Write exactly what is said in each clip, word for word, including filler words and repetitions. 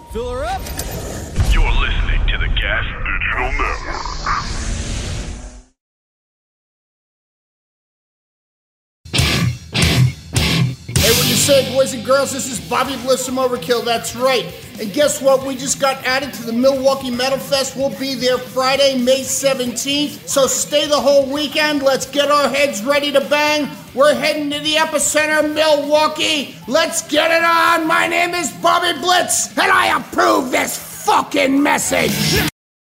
Fill her up. You're listening to the Gas Digital Network. Hey, what do you say, boys and girls? This is Bobby Bliss from Overkill. That's right. And guess what? We just got added to the Milwaukee Metal Fest. We'll be there Friday, May seventeenth. So stay the whole weekend. Let's get our heads ready to bang. We're heading to the epicenter, Milwaukee. Let's get it on. My name is Bobby Blitz, and I approve this fucking message.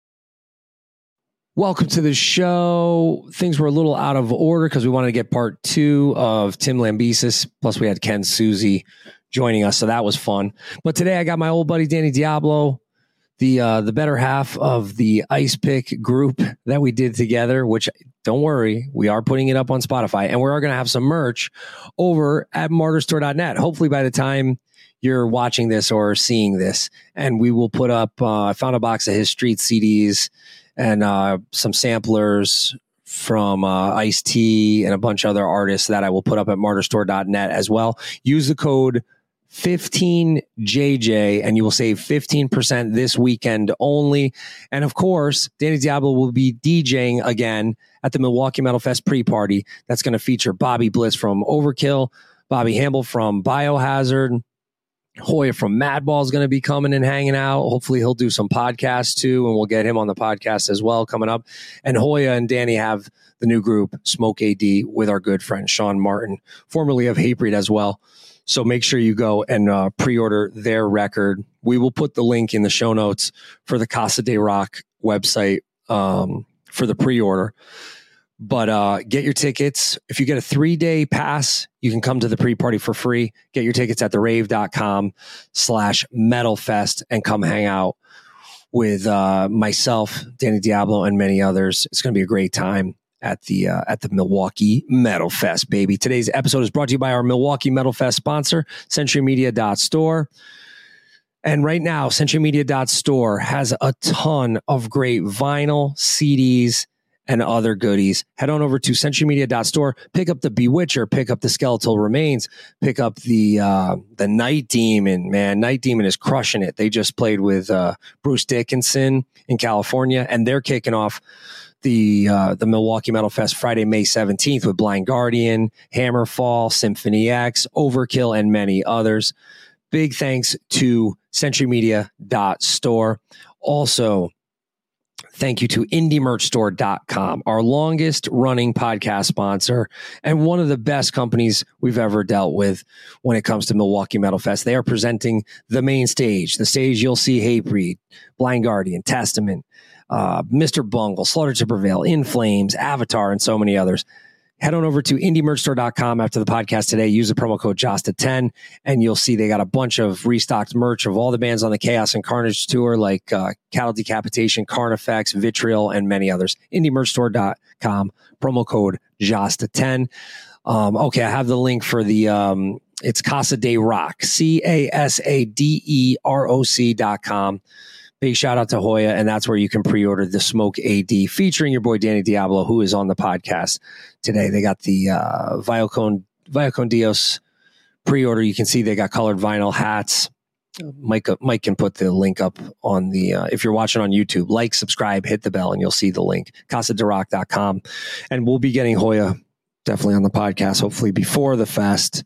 Welcome to the show. Things were a little out of order because we wanted to get part two of Tim Lambesis. Plus, we had Ken Susie joining us, so that was fun. But today, I got my old buddy Danny Diablo, the uh, the better half of the Ice Pick group that we did together. Which, don't worry, we are putting it up on Spotify, and we are going to have some merch over at martyr store dot net. Hopefully, by the time you're watching this or seeing this, and we will put up. Uh, I found a box of his Street C Ds. And uh, some samplers from uh, Ice-T and a bunch of other artists that I will put up at martyr store dot net as well. Use the code fifteen J J and you will save fifteen percent this weekend only. And of course, Danny Diablo will be DJing again at the Milwaukee Metal Fest pre-party. That's going to feature Bobby Bliss from Overkill, Bobby Hamble from Biohazard, Hoya from Madball is going to be coming and hanging out. Hopefully he'll do some podcasts too, and we'll get him on the podcast as well coming up. And Hoya and Danny have the new group, Smoke A D, with our good friend Sean Martin, formerly of Hatebreed as well. So make sure you go and uh, pre-order their record. We will put the link in the show notes for the Casa de Rock website um, for the pre-order. But uh, get your tickets. If you get a three-day pass, you can come to the pre-party for free. Get your tickets at the rave dot com slash metal fest and come hang out with uh, myself, Danny Diablo, and many others. It's going to be a great time at the uh, at the Milwaukee Metal Fest, baby. Today's episode is brought to you by our Milwaukee Metal Fest sponsor, century media dot store. And right now, century media dot store has a ton of great vinyl, C Ds, and other goodies. Head on over to century media dot store, pick up the Bewitcher, pick up the Skeletal Remains, pick up the uh, the Night Demon. Man, Night Demon is crushing it. They just played with uh, Bruce Dickinson in California, and they're kicking off the uh, the Milwaukee Metal Fest Friday, May seventeenth with Blind Guardian, Hammerfall, Symphony X, Overkill, and many others. Big thanks to century media dot store. Also, thank you to indie merch store dot com, our longest running podcast sponsor and one of the best companies we've ever dealt with when it comes to Milwaukee Metal Fest. They are presenting the main stage, the stage you'll see Hatebreed, Blind Guardian, Testament, uh, Mister Bungle, Slaughter to Prevail, In Flames, Avatar, and so many others. Head on over to indie merch store dot com after the podcast today. Use the promo code J O S T A ten, and you'll see they got a bunch of restocked merch of all the bands on the Chaos and Carnage tour, like uh, Cattle Decapitation, Carnifex, Vitriol, and many others. indie merch store dot com, promo code J O S T A ten. Um, okay, I have the link for the, um, it's Casa de Rock, C A S A D E R O C dot com. Big shout out to Hoya, and that's where you can pre-order the Smoke A D featuring your boy Danny Diablo, who is on the podcast today. They got the uh, Viacon, Viacon Dios pre-order. You can see they got colored vinyl hats. Mike, Mike can put the link up on the, uh, if you're watching on YouTube, like, subscribe, hit the bell, and you'll see the link, casa de rock dot com. And we'll be getting Hoya definitely on the podcast, hopefully before the fest.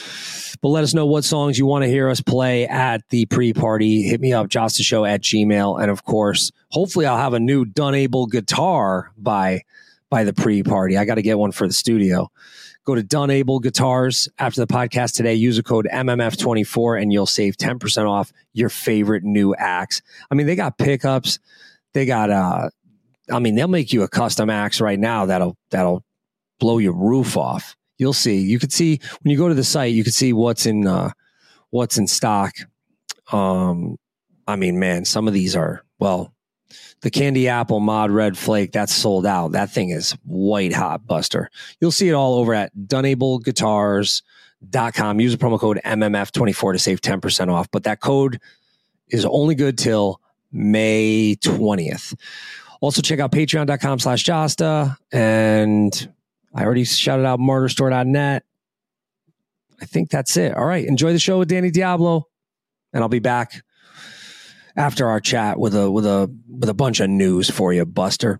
But let us know what songs you want to hear us play at the pre-party. Hit me up, jostashow at gmail. And of course, hopefully I'll have a new Dunable guitar by, by the pre-party. I got to get one for the studio. Go to Dunable Guitars after the podcast today. Use the code M M F twenty-four and you'll save ten percent off your favorite new axe. I mean, they got pickups. They got, uh, I mean, they'll make you a custom axe right now that'll, that'll blow your roof off. You'll see. You could see when you go to the site, you could see what's in uh, what's in stock. Um, I mean, man, some of these are, well, the Candy Apple Mod Red Flake, that's sold out. That thing is white hot, Buster. You'll see it all over at dunable guitars dot com. Use the promo code M M F twenty-four to save ten percent off. But that code is only good till May twentieth. Also, check out patreon dot com slash Josta, and I already shouted out martyr store dot net. I think that's it. All right. Enjoy the show with Danny Diablo, and I'll be back after our chat with a with a with a bunch of news for you, Buster.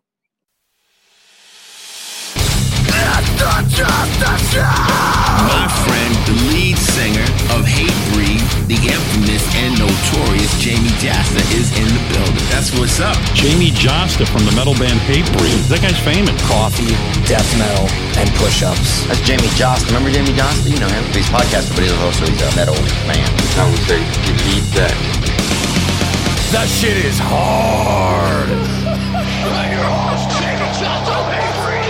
My friend, the lead singer of Hatebreed, the infamous and notorious Jamie Jasta is in the building. That's what's up. Jamie Jasta from the metal band Hatebreed. That guy's famous. Coffee, death metal, and push-ups. That's Jamie Jasta. Remember Jamie Jasta? You know him. He's a podcaster, but he's also he's a metal man. I would say you lead that. That shit is hard. Your host, Jamie Jasta Hatebreed.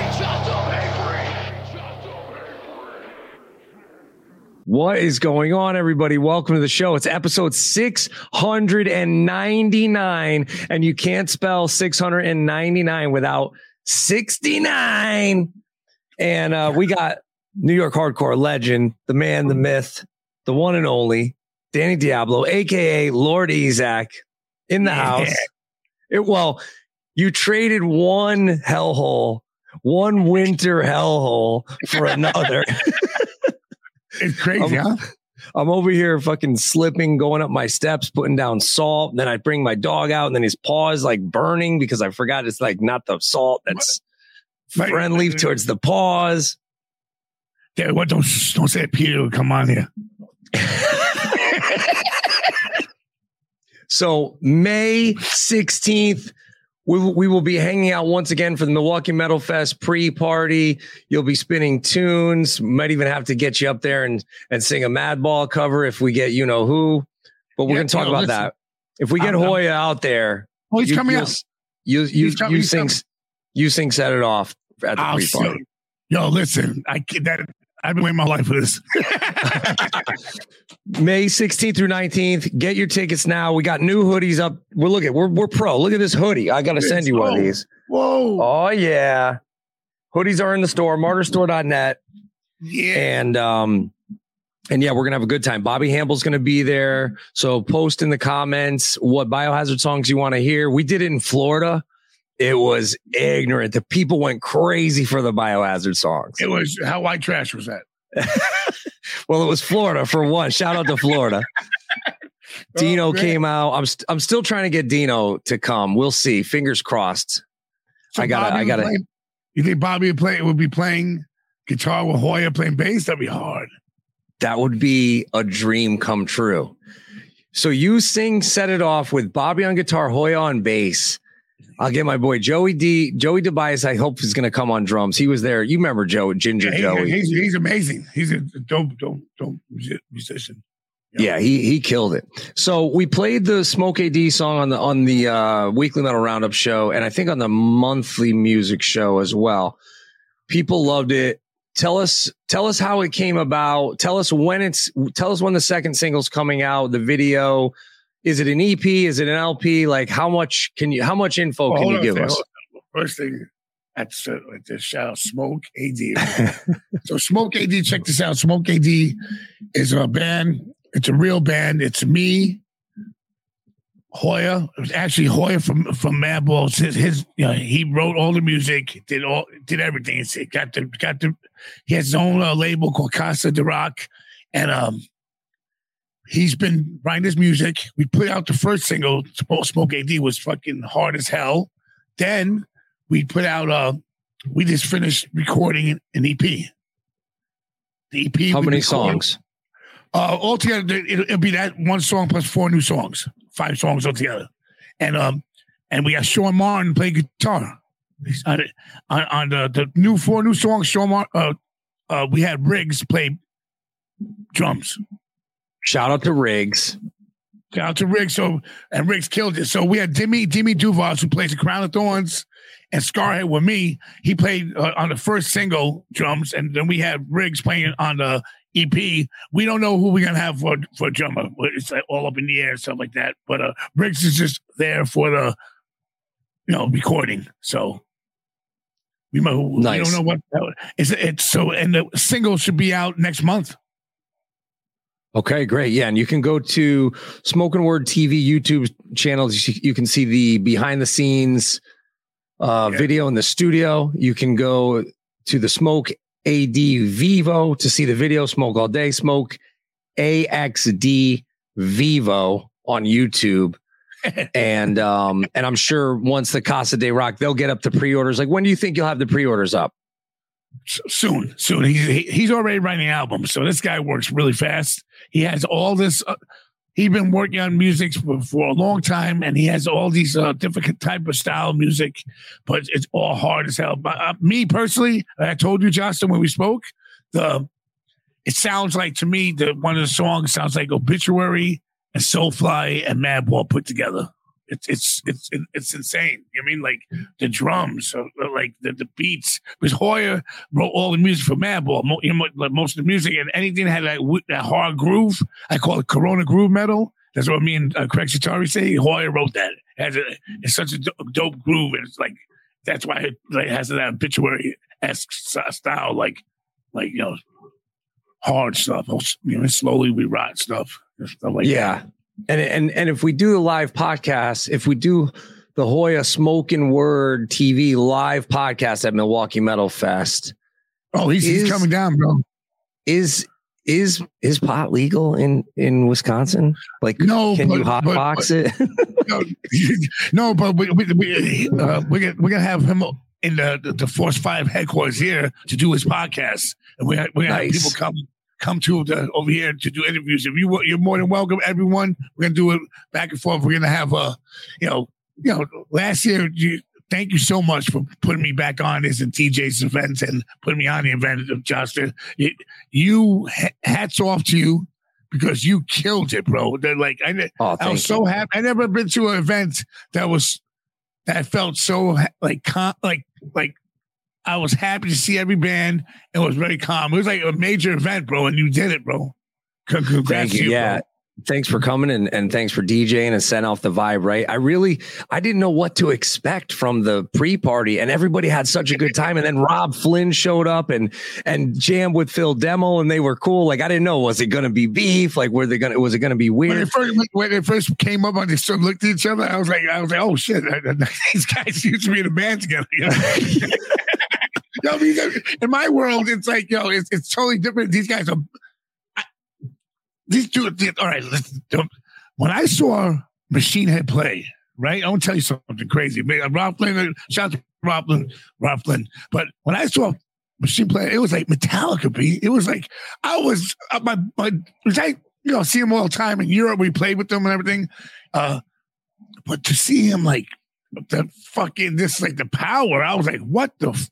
What is going on, everybody? Welcome to the show. It's episode six hundred ninety-nine, and you can't spell six hundred ninety-nine without sixty-nine. And uh, we got New York hardcore legend, the man, the myth, the one and only, Danny Diablo, a k a. Lord Ezak, in the yeah. house. It, well, you traded one hellhole, one winter hellhole for another. It's crazy, I'm, huh? I'm over here fucking slipping, going up my steps, putting down salt. Then I bring my dog out, and then his paw is like burning because I forgot it's like not the salt that's but, friendly but, towards the paws. Yeah, what don't don't say Peter will come on here. So May sixteenth. We, we will be hanging out once again for the Milwaukee Metal Fest pre-party. You'll be spinning tunes. Might even have to get you up there and, and sing a Madball cover if we get you know who. But we're yeah, going to talk no, about listen. that. If we get I'm, Hoya I'm, out there, oh, he's you, coming you, out. You you he's you, you sing coming. you sing Set It Off at the I'll pre-party. Yo, listen, I that I've been waiting my life for this. May sixteenth through nineteenth. Get your tickets now. We got new hoodies up. We're looking. We're we're pro. Look at this hoodie. I got to send you one of these. Whoa. Oh yeah. Hoodies are in the store. martyr store dot net. Yeah. And um and yeah, we're gonna have a good time. Bobby Hamble's gonna be there. So post in the comments what Biohazard songs you want to hear. We did it in Florida. It was ignorant. The people went crazy for the Biohazard songs. It was how white trash was that? Well, it was Florida for one. Shout out to Florida. Dino oh, came out. I'm st- I'm still trying to get Dino to come. We'll see. Fingers crossed. So I got. I got to. You think Bobby would play? Would be playing guitar with Hoya playing bass? That'd be hard. That would be a dream come true. So you sing Set It Off with Bobby on guitar, Hoya on bass. I'll get my boy Joey D. Joey DeBias. I hope he's going to come on drums. He was there. You remember Joe, Ginger yeah, Joey? He's, he's amazing. He's a dope, dope, dope musician. You know? Yeah, he he killed it. So we played the Smoke A D song on the on the uh, Weekly Metal Roundup show, and I think on the monthly music show as well. People loved it. Tell us, tell us how it came about. Tell us when it's. Tell us when the second single's coming out. The video. Is it an E P? Is it an L P? Like how much can you? How much info well, can you give us? First thing, that's uh, just shout out Smoke A D. So Smoke A D, check this out. Smoke A D is a band. It's a real band. It's me, Hoya. It was actually Hoya from from Madball. His, his you know, he wrote all the music, did all, did everything. It's, it got the got the. He has his own uh, label called Casa de Rock, and um. He's been writing his music. We put out the first single, Smoke A D, was fucking hard as hell. Then we put out, uh, we just finished recording an E P. The E P. How many songs? Uh, altogether, it'll, it'll be that one song plus four new songs, five songs altogether. And um, and we got Sean Martin play guitar. On, on, on the, the new four new songs, Sean Martin, uh, uh, we had Riggs play drums. Shout out to Riggs. Shout out to Riggs. So and Riggs killed it. So we had Dimmy Dimmy Duvall, who plays the Crown of Thorns, and Scarhead with me. He played uh, on the first single drums, and then we had Riggs playing on the E P. We don't know who we're gonna have for for drummer. It's like all up in the air and stuff like that. But uh, Riggs is just there for the you know recording. So we, might, nice. we don't know what it's. It's so and the single should be out next month. Okay, great. Yeah, and you can go to Smokin' Word T V YouTube channels. You can see the behind the scenes uh, yeah. video in the studio. You can go to the Smoke A D Vivo to see the video. Smoke All Day, Smoke A X D Vivo on YouTube. and um, and I'm sure once the Casa de Rock, they'll get up the pre-orders. Like, when do you think you'll have the pre-orders up? Soon, soon. He's he's already writing albums, so this guy works really fast. He has all this. Uh, he's been working on music for, for a long time, and he has all these uh, different type of style of music, but it's all hard as hell. But uh, me personally, I told you, Justin, when we spoke, the it sounds like to me that one of the songs sounds like Obituary and Soulfly and Madball put together. It's it's it's it's insane. You know what I mean, like the drums, uh, like the, the beats. Because Hoya wrote all the music for Madball, mo- you know, like most of the music, and anything that had that that hard groove. I call it Corona groove metal. That's what me and uh, Craig Sitari say. Hoya wrote that. It has a, it's such a do- dope groove, and it's like that's why it like, has that Obituary-esque style, like like you know, hard stuff. You know, slowly we rot stuff. Stuff like yeah. That. And and and if we do the live podcast, if we do the Hoya Spoken Word T V live podcast at Milwaukee Metal Fest, oh, he's, is, he's coming down, bro. Is is is pot legal in in Wisconsin? Like, no, can but, you hotbox it? no, no, but we we we uh, we're gonna we're gonna have him in the the, the Force Five headquarters here to do his podcast, and we we're gonna nice. have people come. Come to the, over here to do interviews. If you you're more than welcome, everyone. We're gonna do it back and forth. We're gonna have a, you know, you know. Last year, you, thank you so much for putting me back on this and T J's events and putting me on the event of Justin. You, you hats off to you because you killed it, bro. They're like I, oh, I was so happy. I never been to an event that was that felt so like like like. I was happy to see every band. It was very calm. It was like a major event, bro, and you did it, bro. Congrats Thank you. to you, yeah. Bro. Thanks for coming and, and thanks for DJing and setting off the vibe, right? I really, I didn't know what to expect from the pre-party, and everybody had such a good time. And then Rob Flynn showed up and and jammed with Phil Demo, and they were cool. Like, I didn't know, was it going to be beef? Like, were they going to, was it going to be weird? When it first, when it first came up on, they sort of looked at each other. I was like, I was like, oh shit, these guys used to be in a band together. You know? Yo, in my world, it's like, yo, it's it's totally different. These guys are, I, these two, all right, listen, when I saw Machine Head play, right, I want to tell you something crazy. Rob Flynn, shout out to Rob Flynn, Rob Flynn. But when I saw Machine play, it was like Metallica beat. It was like, I was, uh, my, my, which I, you know, see him all the time in Europe. We played with them and everything. Uh, but to see him like, the fucking, this, like the power, I was like, what the f-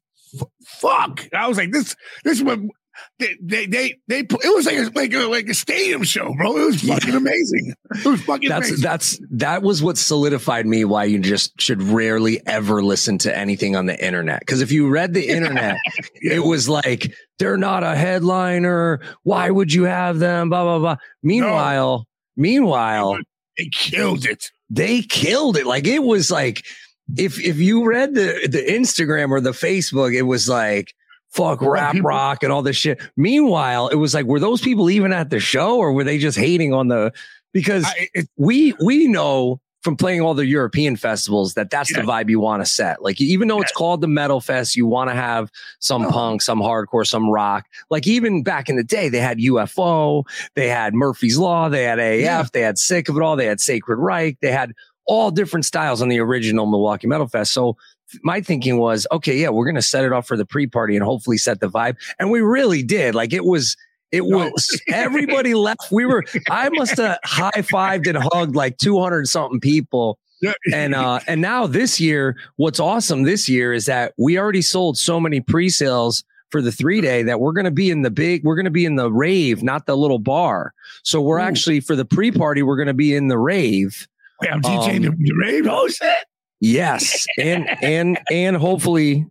fuck? I was like, this, this was, they, they, they, they, it was like a, like a, like a stadium show, bro. It was fucking yeah. amazing. It was fucking that's, amazing. That's, that was what solidified me why you just should rarely ever listen to anything on the internet. Cause if you read the internet, yeah. it was like, they're not a headliner. Why would you have them? Blah, blah, blah. Meanwhile, no. meanwhile, they killed it. They killed it. Like, it was like, if, if you read the, the Instagram or the Facebook, it was like, fuck rap people, rock and all this shit. Meanwhile, it was like, were those people even at the show, or were they just hating on the, because I, it, we, we know from playing all the European festivals that that's yeah. the vibe you want to set. Like, even though yeah. it's called the Metal Fest, you want to have some oh. punk, some hardcore, some rock. Like, even back in the day, they had U F O, they had Murphy's Law, they had A A F, yeah. they had Sick of It All, they had Sacred Reich, they had all different styles on the original Milwaukee Metal Fest. So my thinking was, okay, yeah, we're going to set it off for the pre-party and hopefully set the vibe. And we really did. Like, it was, it was, no. everybody left. We were, I must have high-fived and hugged like two hundred something people. And, uh, and now this year, what's awesome this year is that we already sold so many pre-sales for the three day that we're going to be in the big, we're going to be in the rave, not the little bar. So we're Ooh. actually, for the pre-party, we're going to be in the rave. Wait, I'm DJing um, the rave. Oh shit. Yes. And, and, and hopefully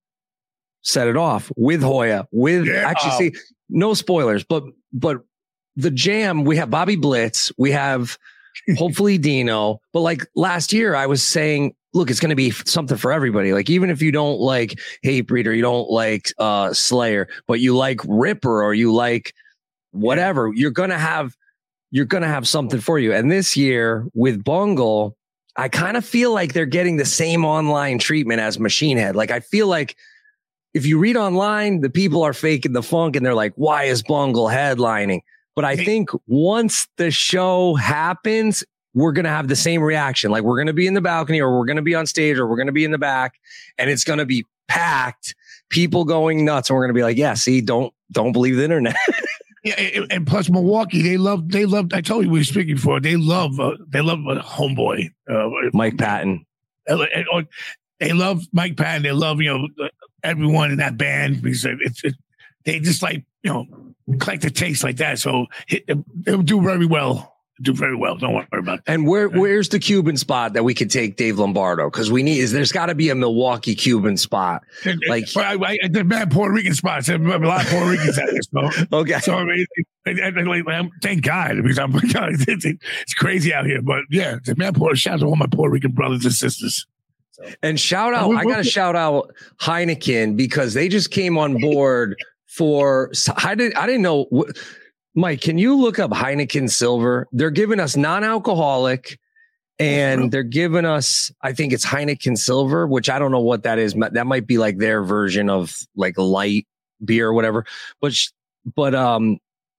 set it off with Hoya, with yeah. actually see, no spoilers, but, but the jam, we have Bobby Blitz, we have hopefully Dino, but like last year I was saying, look, it's going to be something for everybody. Like, even if you don't like Hatebreed or you don't like, uh, Slayer, but you like Ripper or you like whatever, yeah. you're going to have, you're going to have something for you. And this year with Bungle, I kind of feel like they're getting the same online treatment as Machine Head. Like, I feel like if you read online, the people are faking the funk and they're like, why is Bungle headlining? But I think once the show happens, we're going to have the same reaction. Like we're going to be in the balcony or we're going to be on stage or we're going to be in the back and it's going to be packed, people going nuts. And we're going to be like, yeah, see, don't, don't believe the internet. Yeah. And, and plus Milwaukee, they love, they love, I told you we were speaking before, they love, uh, they love uh, homeboy, uh, Mike Patton. And, and, they love Mike Patton. They love, you know, everyone in that band because it's, it, they just like, you know, collect the taste like that. So it, it'll do very well. Do very well. Don't worry about that. And where where's the Cuban spot that we could take Dave Lombardo? Because we need is there's got to be a Milwaukee Cuban spot. Like I, I, the bad Puerto Rican spots. There's a lot of Puerto Ricans out there. So, okay. So I mean, I, I, I, thank God because I'm it's, it's crazy out here. But yeah, the man Puerto. Shout out to all my Puerto Rican brothers and sisters. So. And shout out, I got to shout out Heineken because they just came on board for. I didn't I didn't know. Mike, can you look up Heineken Silver? They're giving us non-alcoholic and they're giving us, I think it's Heineken Silver, which I don't know what that is. That might be like their version of like light beer or whatever. But, but, um,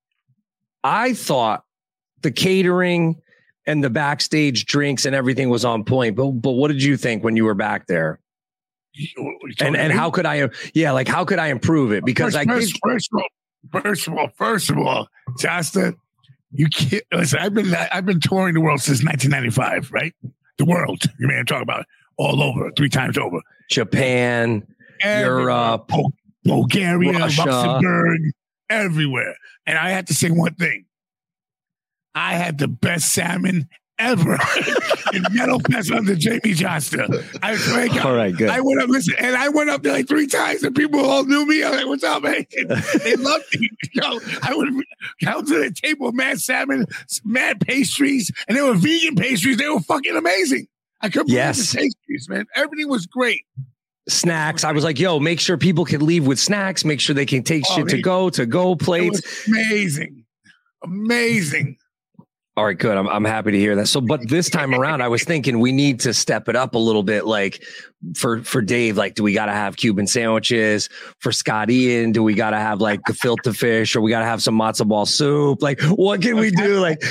I thought the catering and the backstage drinks and everything was on point. But, but what did you think when you were back there? And, and how could I, yeah, like how could I improve it? Because first, I first, first of all, First of all, first of all, Jasta, you can't listen. I've been I've been touring the world since nineteen ninety-five, right? The world, you may talk about it, all over, three times over. Japan, everywhere. Europe, Bul- Bulgaria, Russia. Luxembourg, everywhere. And I had to say one thing: I had the best salmon ever in Metal Fest under Jamie Jasta. I swear to God, all right, good. I went up, listen, and I went up there like three times, and people all knew me. I was like, "What's up, man?" They loved me. Yo, I would come to the table, mad salmon, mad pastries, and they were vegan pastries. They were fucking amazing. I couldn't believe yes. the pastries, man. Everything was great. Snacks. I was like, "Yo, make sure people can leave with snacks. Make sure they can take oh, shit they, to go, to go plates." It was amazing, amazing. All right, good. I'm I'm happy to hear that. So, but this time around, I was thinking we need to step it up a little bit. Like for for Dave, like, do we got to have Cuban sandwiches? For Scott Ian, do we got to have like gefilte fish, or we got to have some matzo ball soup? Like, what can we do? Like,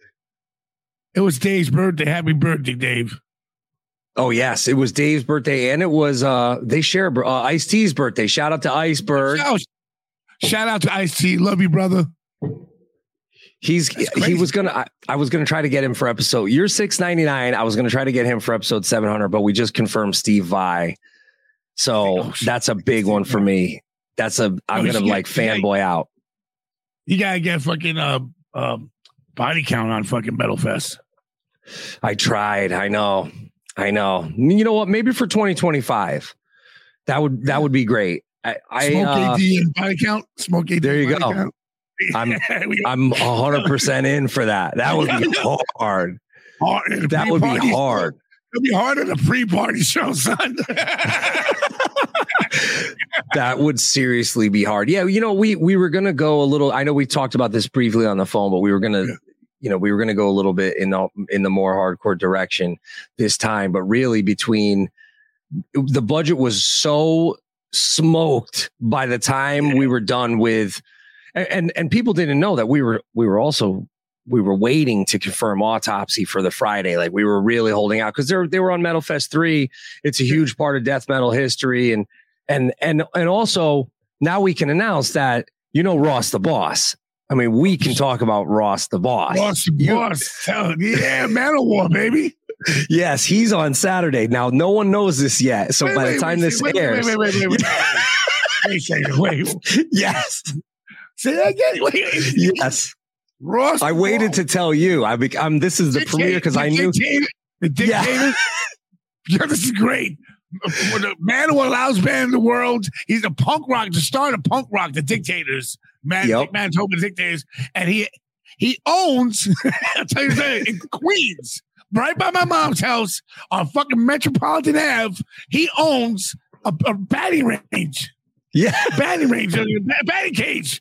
it was Dave's birthday. Happy birthday, Dave! Oh yes, it was Dave's birthday, and it was uh they share uh, Ice-T's birthday. Shout out to Iceberg. Shout, shout out to Ice-T. Love you, brother. He's he was gonna I, I was gonna try to get him for episode you're six ninety-nine. I was gonna try to get him for episode seven hundred, but we just confirmed Steve Vai. So oh, that's a big one for me. That's a I'm oh, gonna like fanboy out. You gotta get fucking uh, uh body count on fucking Metal Fest. I tried. I know. I know. You know what? Maybe for twenty twenty-five. That would that would be great. I, I Smoke uh, A D and body count. Smoke A D. There you go. Count. I'm I'm one hundred percent in for that. That would be hard. hard that would be hard. It'd be harder than a pre-party show, son. That would seriously be hard. Yeah, you know, we we were gonna go a little. I know we talked about this briefly on the phone, but we were gonna, yeah. you know, we were gonna go a little bit in the in the more hardcore direction this time. But really, between the budget was so smoked by the time yeah. we were done with. And and people didn't know that we were we were also we were waiting to confirm Autopsy for the Friday. Like we were really holding out because they they were on Metal Fest three. It's a huge part of death metal history, and and and and also now we can announce that you know Ross the Boss. I mean, we can talk about Ross the Boss. Ross the you, Boss, yeah, Metal War, baby. Yes, he's on Saturday. Now, no one knows this yet, so wait, by wait, the time wait, this wait, airs, wait, wait, wait, wait, wait, wait, wait. Yes. Say that again. Wait. Yes, Ross. I waited to tell you. I be, I'm. This is the dictator, premiere because I knew dictator, the dictator. Yeah. Yeah, this is great. When the man who allows band in the world, he's a punk rock to start a punk rock. The Dictators, man, yep. Manitoba Dictators, and he he owns. I'll tell you that in Queens, right by my mom's house on fucking Metropolitan Avenue. He owns a, a batting range. Yeah, batting range, a batting cage.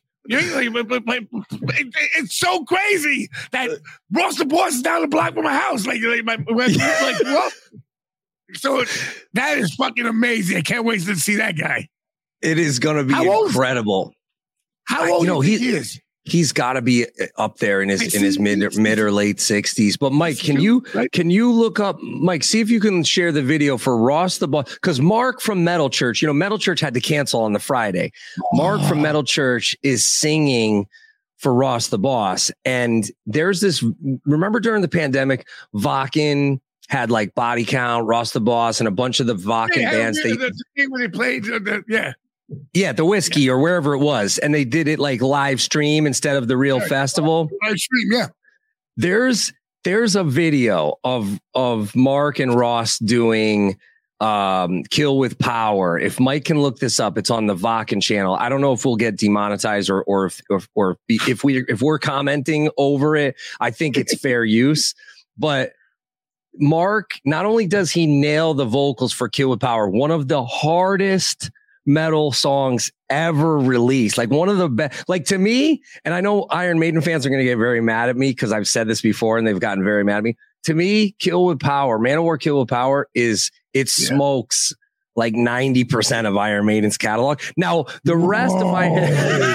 It's so crazy that Ross the Boss is down the block from my house. Like, like, my, like what? So that is fucking amazing. I can't wait to see that guy. It is going to be how incredible. Old, how old I, you know, he is? he's got to be up there in his in his mid mid or late sixties. But Mike, can you can you look up Mike? See if you can share the video for Ross the Boss, because Mark from Metal Church, you know, Metal Church had to cancel on the Friday. Mark from Metal Church is singing for Ross the Boss, and there's this. Remember during the pandemic, Vakken had like Body Count, Ross the Boss, and a bunch of the Vakken yeah, bands. They the thing when they played, the, yeah. Yeah, the whiskey yeah. or wherever it was. And they did it like live stream instead of the real yeah, festival. Live stream, yeah. There's there's a video of of Mark and Ross doing um, Kill with Power. If Mike can look this up, it's on the Vakken channel. I don't know if we'll get demonetized or or if or, or if we if we're commenting over it. I think it's fair use. But Mark, not only does he nail the vocals for Kill with Power, one of the hardest metal songs ever released, like one of the best, like to me, and I know Iron Maiden fans are going to get very mad at me because I've said this before and they've gotten very mad at me. To me, Kill with Power, Manowar Kill with Power is, it yeah. smokes like ninety percent of Iron Maiden's catalog. Now, the rest Whoa. of my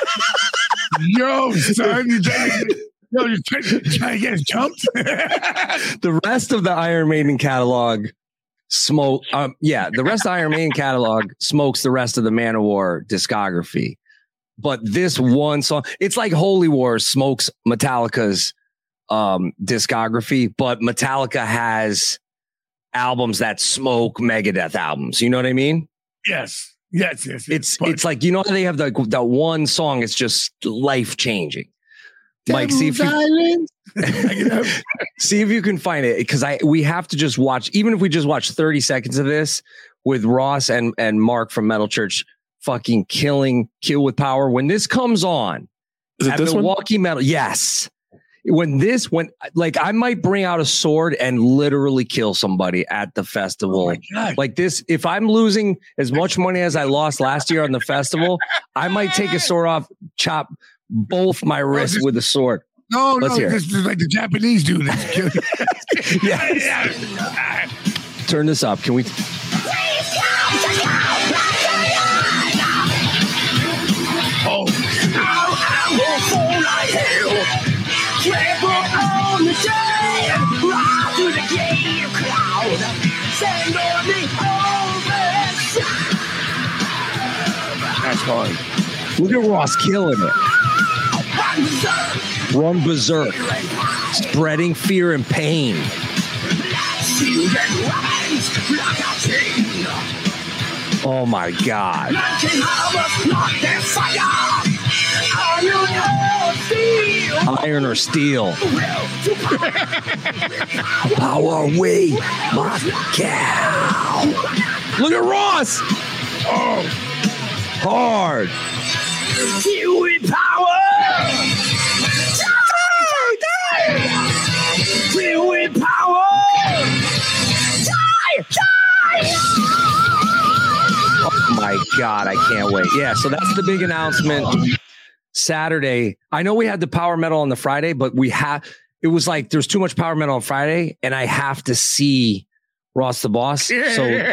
Yo, son, you Yo, you're trying, trying to get jumped. The rest of the Iron Maiden catalog smoke. Um, yeah, the rest of the Iron Maiden catalog smokes the rest of the Manowar discography. But this one song, it's like Holy Wars smokes Metallica's um, discography, but Metallica has albums that smoke Megadeth albums. You know what I mean? Yes. Yes, yes, yes. It's but- it's like, you know, they have the, the one song, it's just life changing. Mike, see if you see if you can find it, because I we have to just watch, even if we just watch thirty seconds of this with Ross and and Mark from Metal Church fucking killing Kill with Power. When this comes on Is it at this Milwaukee one? Metal, yes. When this when like I might bring out a sword and literally kill somebody at the festival. Oh like this, if I'm losing as much money as I lost last year on the festival, I might take a sword off, chop both my wrists no, with a sword. No, Let's no, this is like the Japanese dude. Yeah. Turn this up. Can we? Oh. That's hard. Look at Ross killing it. Run berserk, spreading fear and pain. Oh my God. Iron or steel. Power we must cow. Look at Ross. Oh. Hard. Kill with power. Kill with power. Die, die. Oh my God, I can't wait. Yeah, so that's the big announcement. Saturday. I know we had the power metal on the Friday, but we have, it was like there's too much power metal on Friday, and I have to see Ross the Boss. So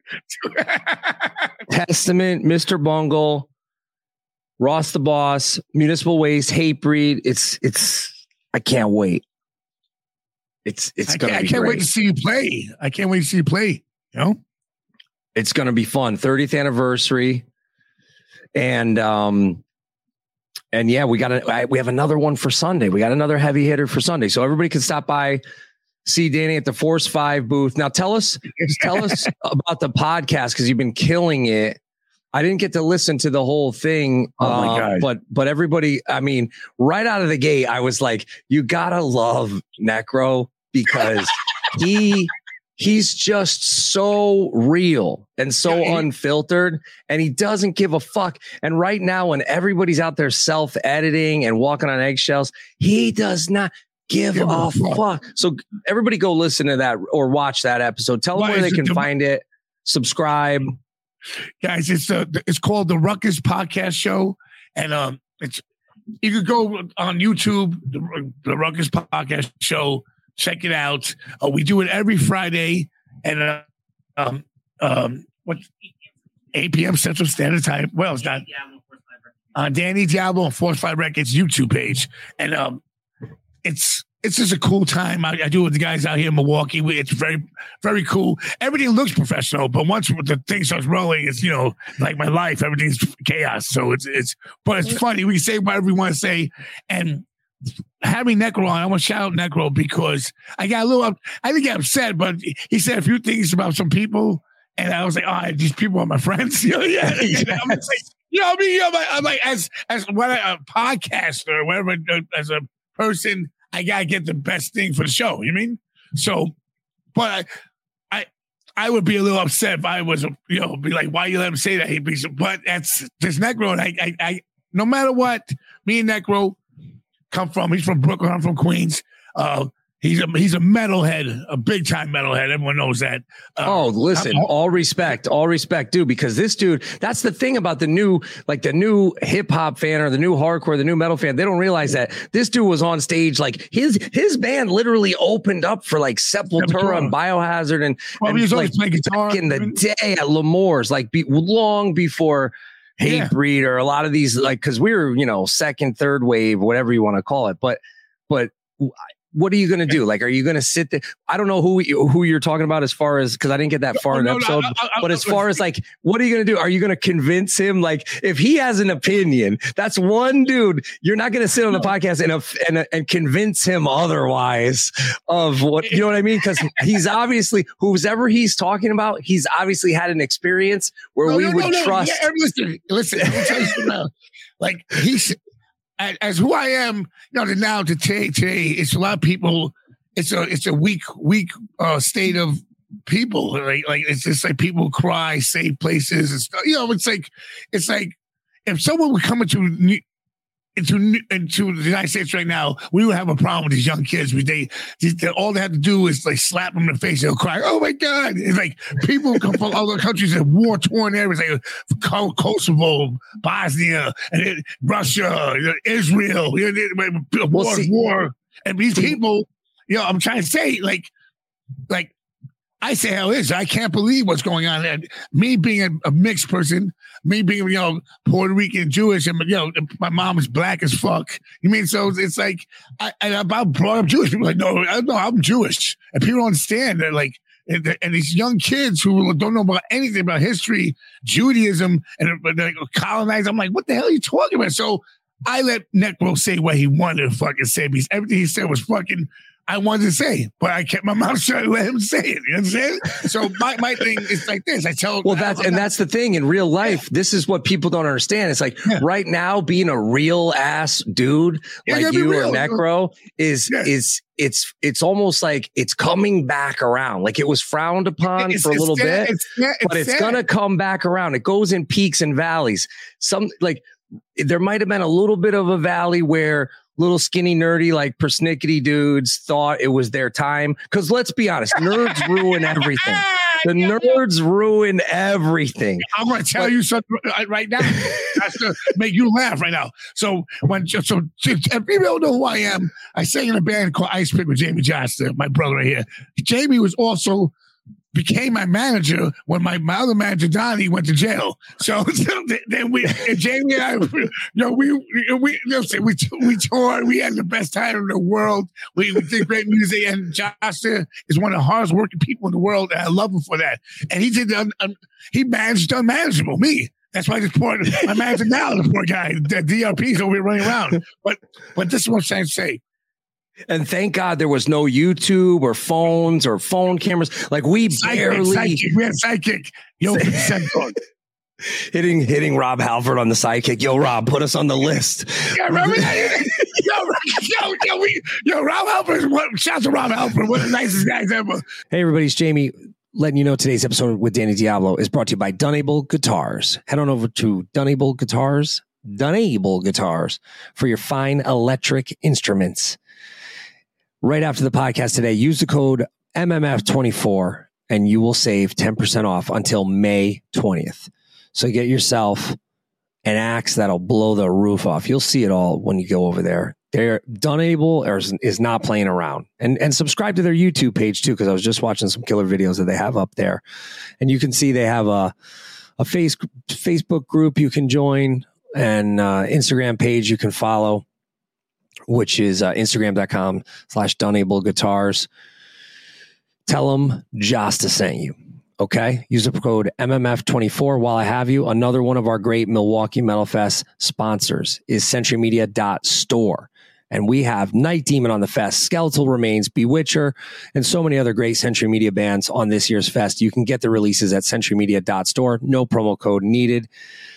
Testament, Mister Bungle, Ross the Boss, Municipal Waste, Hatebreed. It's it's I can't wait. It's it's I gonna can't, be I can't great. wait to see you play. I can't wait to see you play. You know? It's gonna be fun. thirtieth anniversary. And um and yeah, we got a we have another one for Sunday. We got another heavy hitter for Sunday. So everybody can stop by, see Danny at the Force Five booth. Now tell us tell us about the podcast, because you've been killing it. I didn't get to listen to the whole thing, oh my uh, God. but but everybody, I mean, right out of the gate, I was like, you gotta love Necro, because he he's just so real and so yeah, he, unfiltered, and he doesn't give a fuck. And right now, when everybody's out there self-editing and walking on eggshells, he does not give, give a fuck. fuck. So everybody go listen to that or watch that episode. Tell them where they can the, find it. Subscribe. Guys, it's uh, it's called the Ruckus Podcast Show, and um, it's you could go on YouTube, the, the Ruckus Podcast Show. Check it out. Uh, we do it every Friday, and uh, um, um, what eight p.m. Central Standard Time. Well, it's not. uh, Danny Diablo on Fortified Records YouTube page, and um, it's it's just a cool time. I, I do it with the guys out here in Milwaukee. We, it's very very cool. Everything looks professional, but once the thing starts rolling, it's you know like my life. Everything's chaos. So it's it's but it's funny. We say whatever we want to say, and having Necro on, I want to shout out Necro because I got a little. Up, I didn't get upset, but he said a few things about some people, and I was like, "Oh, these people are my friends." You know, yeah. Yes. I'm like, you know, I mean, you know, I'm like, as as what a podcaster, or whatever, as a person, I gotta get the best thing for the show. You mean? So, but I, I, I would be a little upset if I was, you know, be like, "Why you let him say that?" He'd be, but that's this Necro, and I, I, I, no matter what, me and Necro come from. He's from Brooklyn. I'm from Queens. Uh, he's a he's a metalhead, a big time metalhead. Everyone knows that. Uh, oh, listen, I'm, all respect, all respect, dude. Because this dude, that's the thing about the new, like the new hip hop fan or the new hardcore, the new metal fan. They don't realize that this dude was on stage. Like his his band literally opened up for like Sepultura, Sepultura. and Biohazard and, well, and he was like always playing guitar back in the day at L'Amour's, like be, long before Hatebreed yeah. or a lot of these, like, because we were, you know, second, third wave, whatever you want to call it. But, but what are you going to do? Like, are you going to sit there? I don't know who who you're talking about as far as, because I didn't get that far oh, in the no, episode. No, I, I, but as far as like, what are you going to do? Are you going to convince him? Like, if he has an opinion, that's one dude. You're not going to sit on the podcast and and and convince him otherwise of what, you know what I mean? Because he's obviously, whoever he's talking about, he's obviously had an experience where no, we no, would no, trust. Yeah, listen, listen. Let me tell you something else. Like he's. As, as who I am, you know, now to today, today, it's a lot of people. It's a it's a weak, weak uh, state of people. Like, like it's just like people cry, save places, and stuff. You know, it's like it's like if someone would come into into into the United States right now, we would have a problem with these young kids. Because they, they all they have to do is like slap them in the face. They'll cry. Oh my God! It's like people who come from other countries in war torn areas, like Kosovo, Bosnia, and it, Russia, Israel, you know, war, well, see, war, and these people. You know, I'm trying to say, like, like. I say how it is. I can't believe what's going on. And me being a, a mixed person, me being, you know, Puerto Rican, Jewish, and, you know, my mom is black as fuck. You mean, so it's like, I, and about brought up Jewish people, like, no, I know I'm Jewish. And people don't understand that, like, and, and these young kids who don't know about anything about history, Judaism, and like, colonized, I'm like, what the hell are you talking about? So I let Necro say what he wanted to fucking say because everything he said was fucking I wanted to say, but I kept my mouth shut and let him say it. You know what I'm saying? So my, my thing is like this. I tell Well, that's and not, that's the thing in real life. Yeah. This is what people don't understand. It's like yeah. right now, being a real ass dude yeah, like you or Necro is yeah. is it's it's almost like it's coming back around. Like it was frowned upon it's, for a little sad. bit, it's, it's but it's sad. gonna come back around. It goes in peaks and valleys. Some like there might have been a little bit of a valley where little skinny nerdy like persnickety dudes thought it was their time. Because let's be honest, nerds ruin everything. The nerds ruin everything. I'm going to tell but, you something right now. That's to make you laugh right now. So when so if people don't know who I am, I sang in a band called Ice Pick with Jamie Johnson, my brother right here. Jamie was also became my manager when my, my other manager Donnie went to jail. So, so then we and Jamie and I, you know, we we listen, we we toured. We had the best time in the world. We, we did great music, and Joshua is one of the hardest working people in the world, and I love him for that. And he did um, um, he managed unmanageable me. That's why I just poured my manager now, the poor guy, the D R P's over here running around. But but this is what I'm trying to say. And thank God there was no YouTube or phones or phone cameras. Like we barely sidekick. We had sidekick. Yo, hitting hitting Rob Halford on the sidekick. Yo, Rob, put us on the list. Yeah, remember that? yo, yo, yo, we, yo, Rob Halford. What? Shout out to Rob Halford. One of the nicest guys ever. Hey, everybody, it's Jamie. Letting you know today's episode with Danny Diablo is brought to you by Dunable Guitars. Head on over to Dunable Guitars, Dunable Guitars for your fine electric instruments. Right after the podcast today, use the code M M F twenty-four and you will save ten percent off until May twentieth. So get yourself an axe that'll blow the roof off. You'll see it all when you go over there. They're Dunable or is not playing around. And and subscribe to their YouTube page too, because I was just watching some killer videos that they have up there. And you can see they have a, a face, Facebook group you can join. and uh, Instagram page you can follow, which is uh, Instagram.com slash Dunable Guitars. Tell them Josta sent you. Okay. Use the code M M F twenty-four while I have you. Another one of our great Milwaukee Metal Fest sponsors is century media dot store. And we have Night Demon on the fest, Skeletal Remains, Bewitcher, and so many other great Century Media bands on this year's fest. You can get the releases at century media dot store. No promo code needed.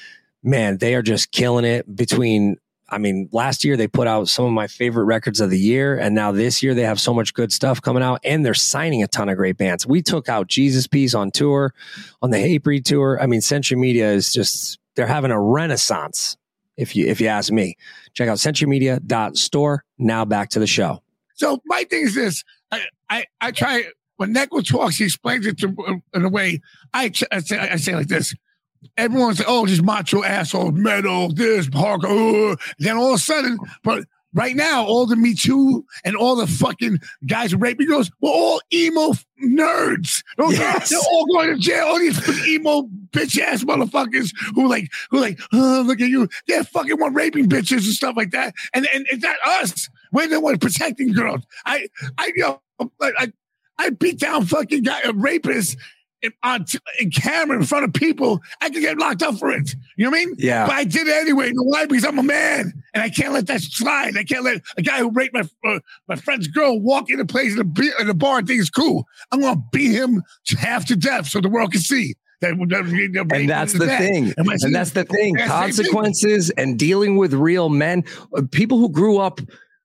Man, they are just killing it between, I mean, last year they put out some of my favorite records of the year. And now this year they have so much good stuff coming out and they're signing a ton of great bands. We took out Jesus Piece on tour, on the Hatebreed tour. I mean, Century Media is just, they're having a renaissance. If you, if you ask me, check out century media dot store. Now back to the show. So my thing is this, I, I, I try, when Necro talks, he explains it to, in a way, I, I say, I say like this. Everyone say, oh, just macho asshole, metal, this, hardcore. Uh. Then all of a sudden, but right now, all the Me Too and all the fucking guys who rape me girls, we're all emo nerds. Yes. They're all going to jail. All these emo bitch ass motherfuckers who like, who like, oh, look at you. They're fucking one raping bitches and stuff like that. And and it's not us. We're the ones protecting girls. I, I, you know, I, I beat down fucking guy, rapists. In, on t- in camera in front of people, I could get locked up for it. You know what I mean? Yeah. But I did it anyway. You know why? Because I'm a man, and I can't let that slide. I can't let a guy who raped my uh, my friend's girl walk in a place in a, be- in a bar and think it's cool. I'm gonna beat him half to death so the world can see. That, that, that and that's the bad. thing. And, and that's the thing. Consequences and dealing with real men, people who grew up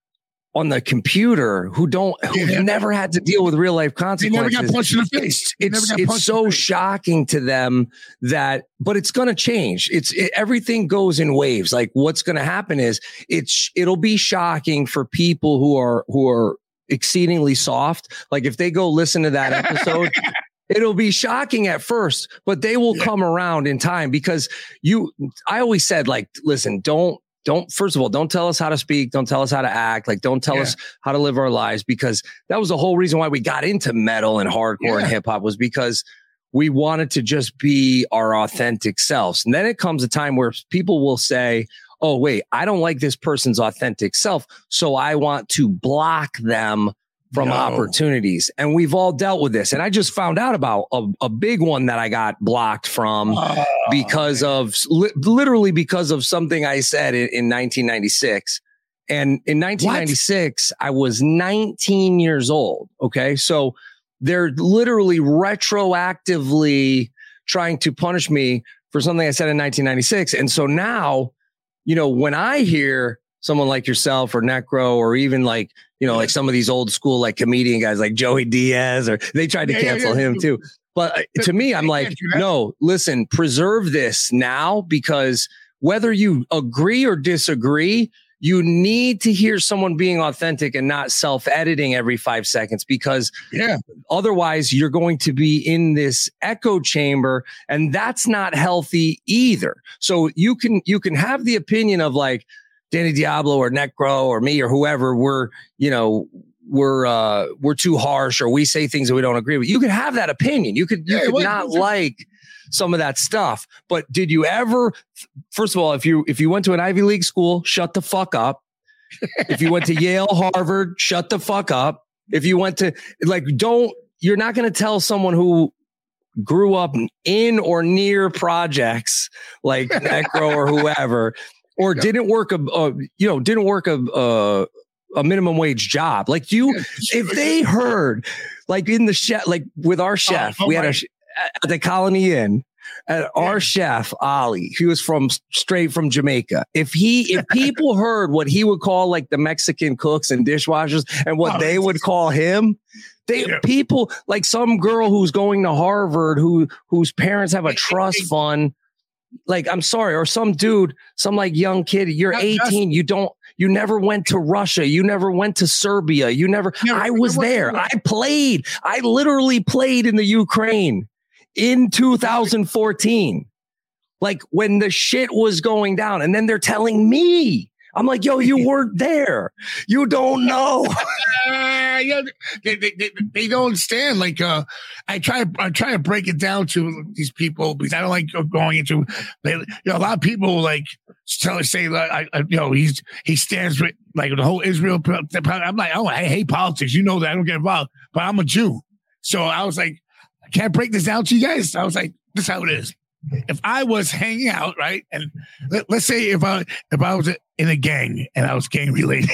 on the computer, who don't, who've yeah. never had to deal with real life consequences. They never got punched in the face. It's it's so shocking to them that, but it's going to change. It's it, everything goes in waves. Like what's going to happen is it's it'll be shocking for people who are who are exceedingly soft. Like if they go listen to that episode. It'll be shocking at first, but they will yeah. come around in time because you, I always said, like, listen, don't, Don't, first of all, don't tell us how to speak. Don't tell us how to act. Like, don't tell yeah. us how to live our lives, because that was the whole reason why we got into metal and hardcore yeah. and hip hop, was because we wanted to just be our authentic selves. And then it comes a time where people will say, oh, wait, I don't like this person's authentic self, so I want to block them from no. opportunities. And we've all dealt with this. And I just found out about a, a big one that I got blocked from oh, because man. of li- literally because of something I said in, in nineteen ninety-six. And in nineteen ninety-six, what? I was nineteen years old. Okay. So they're literally retroactively trying to punish me for something I said in nineteen ninety-six. And so now, you know, when I hear someone like yourself or Necro, or even like, you know, like some of these old school, like comedian guys like Joey Diaz, or they tried to yeah, cancel yeah, yeah. him too. But uh, to me, I'm like, no, listen, preserve this now, because whether you agree or disagree, you need to hear someone being authentic and not self-editing every five seconds, because yeah. otherwise you're going to be in this echo chamber, and that's not healthy either. So you can, you can have the opinion of like, Danny Diablo or Necro or me or whoever, we're, you know, we're, uh, we're too harsh, or we say things that we don't agree with. You could have that opinion. You could, you yeah, could what, not what, like some of that stuff. But did you ever, first of all, if you, if you went to an Ivy League school, shut the fuck up. If you went to Yale, Harvard, shut the fuck up. If you went to, like, don't, you're not going to tell someone who grew up in or near projects like Necro or whoever, or yeah. didn't work a, uh, you know, didn't work a, uh, a minimum wage job. Like you, yeah, if they heard, like in the chef, like with our chef, oh, oh we had a, at the Colony Inn, at yeah. our chef, Ollie, he was from straight from Jamaica. If he, if people heard what he would call like the Mexican cooks and dishwashers and what oh, they would call him, they yeah. people like some girl who's going to Harvard, who, whose parents have a trust fund. Like, I'm sorry, or some dude, some like young kid, you're eighteen, you don't, you never went to Russia, you never went to Serbia, you never, never I was never there, I played, I literally played in the Ukraine in two thousand fourteen, like when the shit was going down, and then they're telling me, I'm like, yo, you weren't there, you don't know. Uh, yeah, they, they, they, they don't understand. Like, uh, I try, I try to break it down to these people, because I don't like going into, they, you know, a lot of people like, tell say like I, I, you know he's he stands with like the whole Israel. I'm like, oh, I hate politics. You know that I don't get involved, but I'm a Jew, so I was like, I can't break this down to you guys. I was like, this is how it is. If I was hanging out, right, and let, let's say if I if I was in a gang and I was gang related,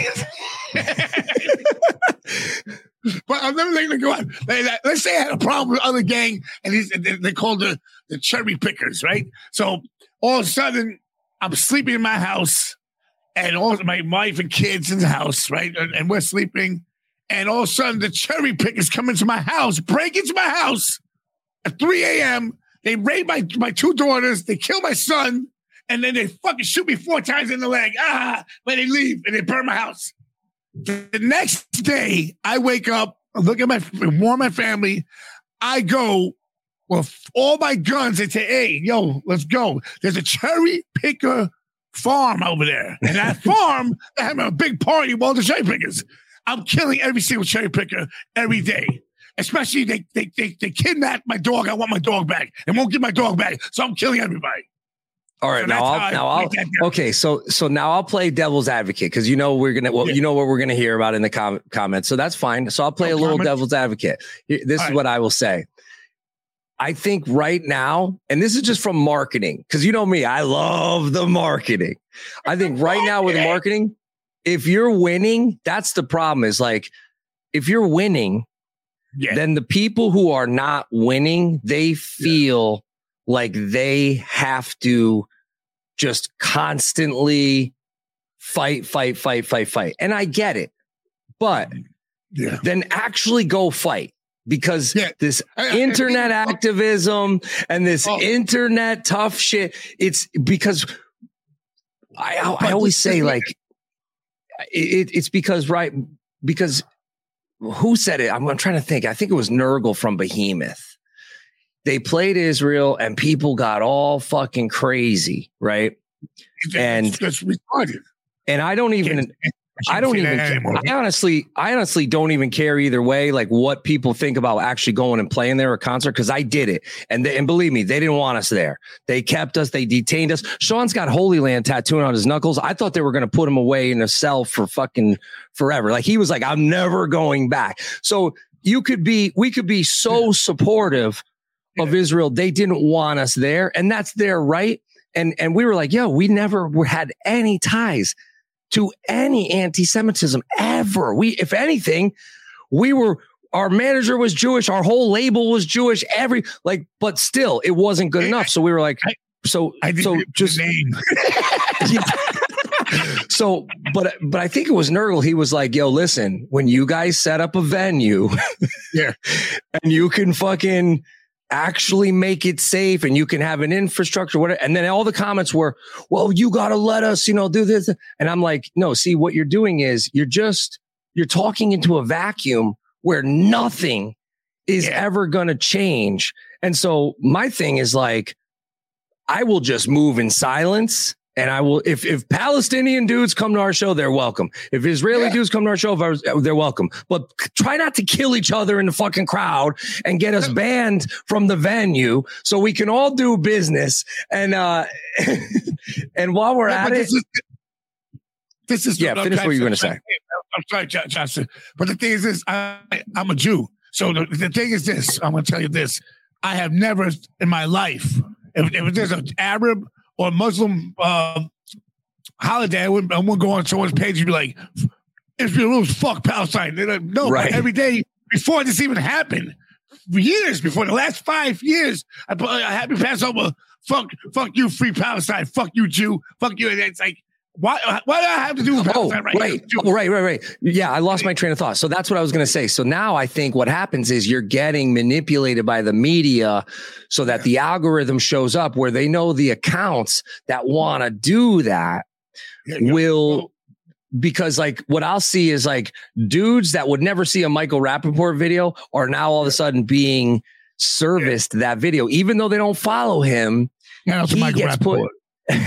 but I'm never letting it go on. Like, let's say I had a problem with other gang, and he's, they called the the cherry pickers, right? So all of a sudden, I'm sleeping in my house, and all my wife and kids in the house, right, and, and we're sleeping, and all of a sudden the cherry pickers come into my house, break into my house at three a.m. They raid my, my two daughters. They kill my son. And then they fucking shoot me four times in the leg. Ah, but they leave and they burn my house. The next day, I wake up, I look at my, warn my family. I go with all my guns and say, hey, yo, let's go. There's a cherry picker farm over there. And that farm, they're having a big party with all the cherry pickers. I'm killing every single cherry picker every day. Especially they, they they they kidnapped my dog. I want my dog back. They won't give my dog back, so I'm killing everybody. All right, so now I'll, now I'll okay. So so now I'll play devil's advocate because you know we're gonna well yeah. you know what we're gonna hear about in the com- comments. So that's fine. So I'll play no a little comments. devil's advocate. This All is right. what I will say. I think right now, and this is just from marketing, because you know me, I love the marketing. I think right now with marketing, if you're winning, that's the problem. Is like if you're winning. Yeah. Then the people who are not winning, they feel yeah. like they have to just constantly fight, fight, fight, fight, fight. And I get it. But yeah. then actually go fight. Because yeah. this I, internet I, I, activism and this oh. internet tough shit, it's because I, I, I always say like, it, it's because, right, because who said it? I'm, I'm trying to think. I think it was Nurgle from Behemoth. They played Israel and people got all fucking crazy, right? And that's retarded. And I don't even, I don't even, I honestly, I honestly don't even care either way, like what people think about actually going and playing there a concert, because I did it. And they, and believe me, they didn't want us there. They kept us, they detained us. Sean's got Holy Land tattooing on his knuckles. I thought they were going to put him away in a cell for fucking forever. Like he was like, I'm never going back. So you could be, we could be so yeah. supportive yeah. of Israel. They didn't want us there, and that's their right. And, and we were like, yo, we never had any ties to any anti-Semitism ever. We, if anything, we were, our manager was Jewish. Our whole label was Jewish. Every like, but still it wasn't good I, enough. So we were like, I, so, I didn't so just name. yeah. So, but, but I think it was Nurgle. He was like, yo, listen, when you guys set up a venue yeah, and you can fucking actually make it safe and you can have an infrastructure, whatever. And then all the comments were, well, you got to let us, you know, do this. And I'm like, no, see, what you're doing is you're just, you're talking into a vacuum where nothing is yeah. ever going to change. And so my thing is like, I will just move in silence. And I will, if, if Palestinian dudes come to our show, they're welcome. If Israeli yeah. dudes come to our show, they're welcome. But try not to kill each other in the fucking crowd and get us banned from the venue so we can all do business. And, uh, and while we're yeah, at it, this is, this is yeah, finish what you're going to say. I'm sorry, Johnson. But the thing is this, I, I'm a Jew. So the, the thing is this, I'm going to tell you this. I have never in my life, if, if there's an Arab or Muslim uh, holiday, I wouldn't, I wouldn't go on someone's page and be like, Israel, fuck Palestine. They're like, no, right. every day before this even happened, years before, the last five years, I, I had me pass over, fuck, fuck you, free Palestine, fuck you, Jew, fuck you. And it's like, why, why do I have to do with Palestine oh, right right. Oh, right, right, right. Yeah, I lost my train of thought. So that's what I was going to say. So now I think what happens is you're getting manipulated by the media so that yeah. the algorithm shows up where they know the accounts that want to do that yeah, yeah. will, well, because like what I'll see is like dudes that would never see a Michael Rappaport video are now all of a sudden being serviced yeah. that video, even though they don't follow him. Yeah, he Michael gets Rappaport. Put.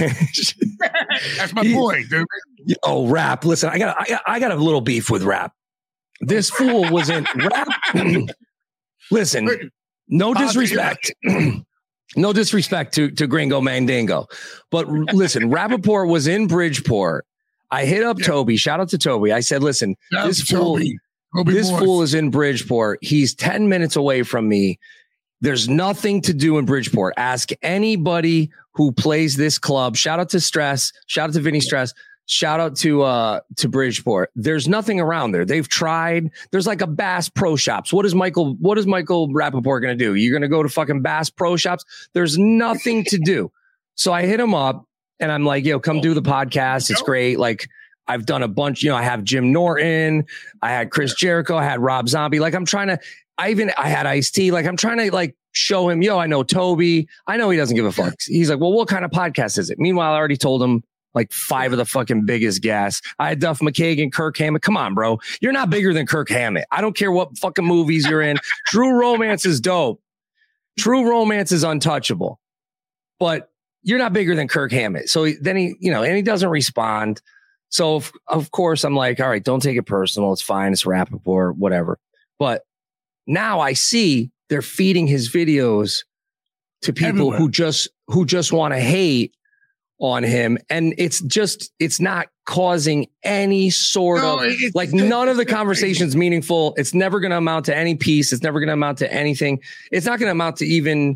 That's my point, dude. Oh, Rap. Listen, I got, I got, I got a little beef with Rap. This fool was in Rap. Listen, no disrespect. No disrespect to, to Gringo Mandingo. But listen, Rappaport was in Bridgeport. I hit up yeah. Toby. Shout out to Toby. I said, listen, Shout this fool, this fool is in Bridgeport. He's ten minutes away from me. There's nothing to do in Bridgeport. Ask anybody who plays this club. Shout out to Stress. Shout out to Vinny Stress. Shout out to uh to Bridgeport. There's nothing around there. They've tried. There's like a Bass Pro Shops. What is Michael? What is Michael Rappaport going to do? You're going to go to fucking Bass Pro Shops? There's nothing to do. So I hit him up and I'm like, yo, come do the podcast. It's great. Like I've done a bunch. You know, I have Jim Norton. I had Chris Jericho. I had Rob Zombie. Like I'm trying to. I even I had Ice-T. Like I'm trying to like show him. Yo, I know Toby. I know he doesn't give a fuck. He's like, well, what kind of podcast is it? Meanwhile, I already told him. Like five of the fucking biggest gas. I had Duff McKagan, Kirk Hammett. Come on, bro. You're not bigger than Kirk Hammett. I don't care what fucking movies you're in. True Romance is dope. True Romance is untouchable. But you're not bigger than Kirk Hammett. So then he, you know, and he doesn't respond. So of, of course I'm like, all right, don't take it personal. It's fine. It's Rappaport, whatever. But now I see they're feeding his videos to people Everywhere. who just who just want to hate on him, and it's just it's not causing any sort no, of like none of the conversations meaningful. It's never going to amount to any peace. It's never going to amount to anything. It's not going to amount to even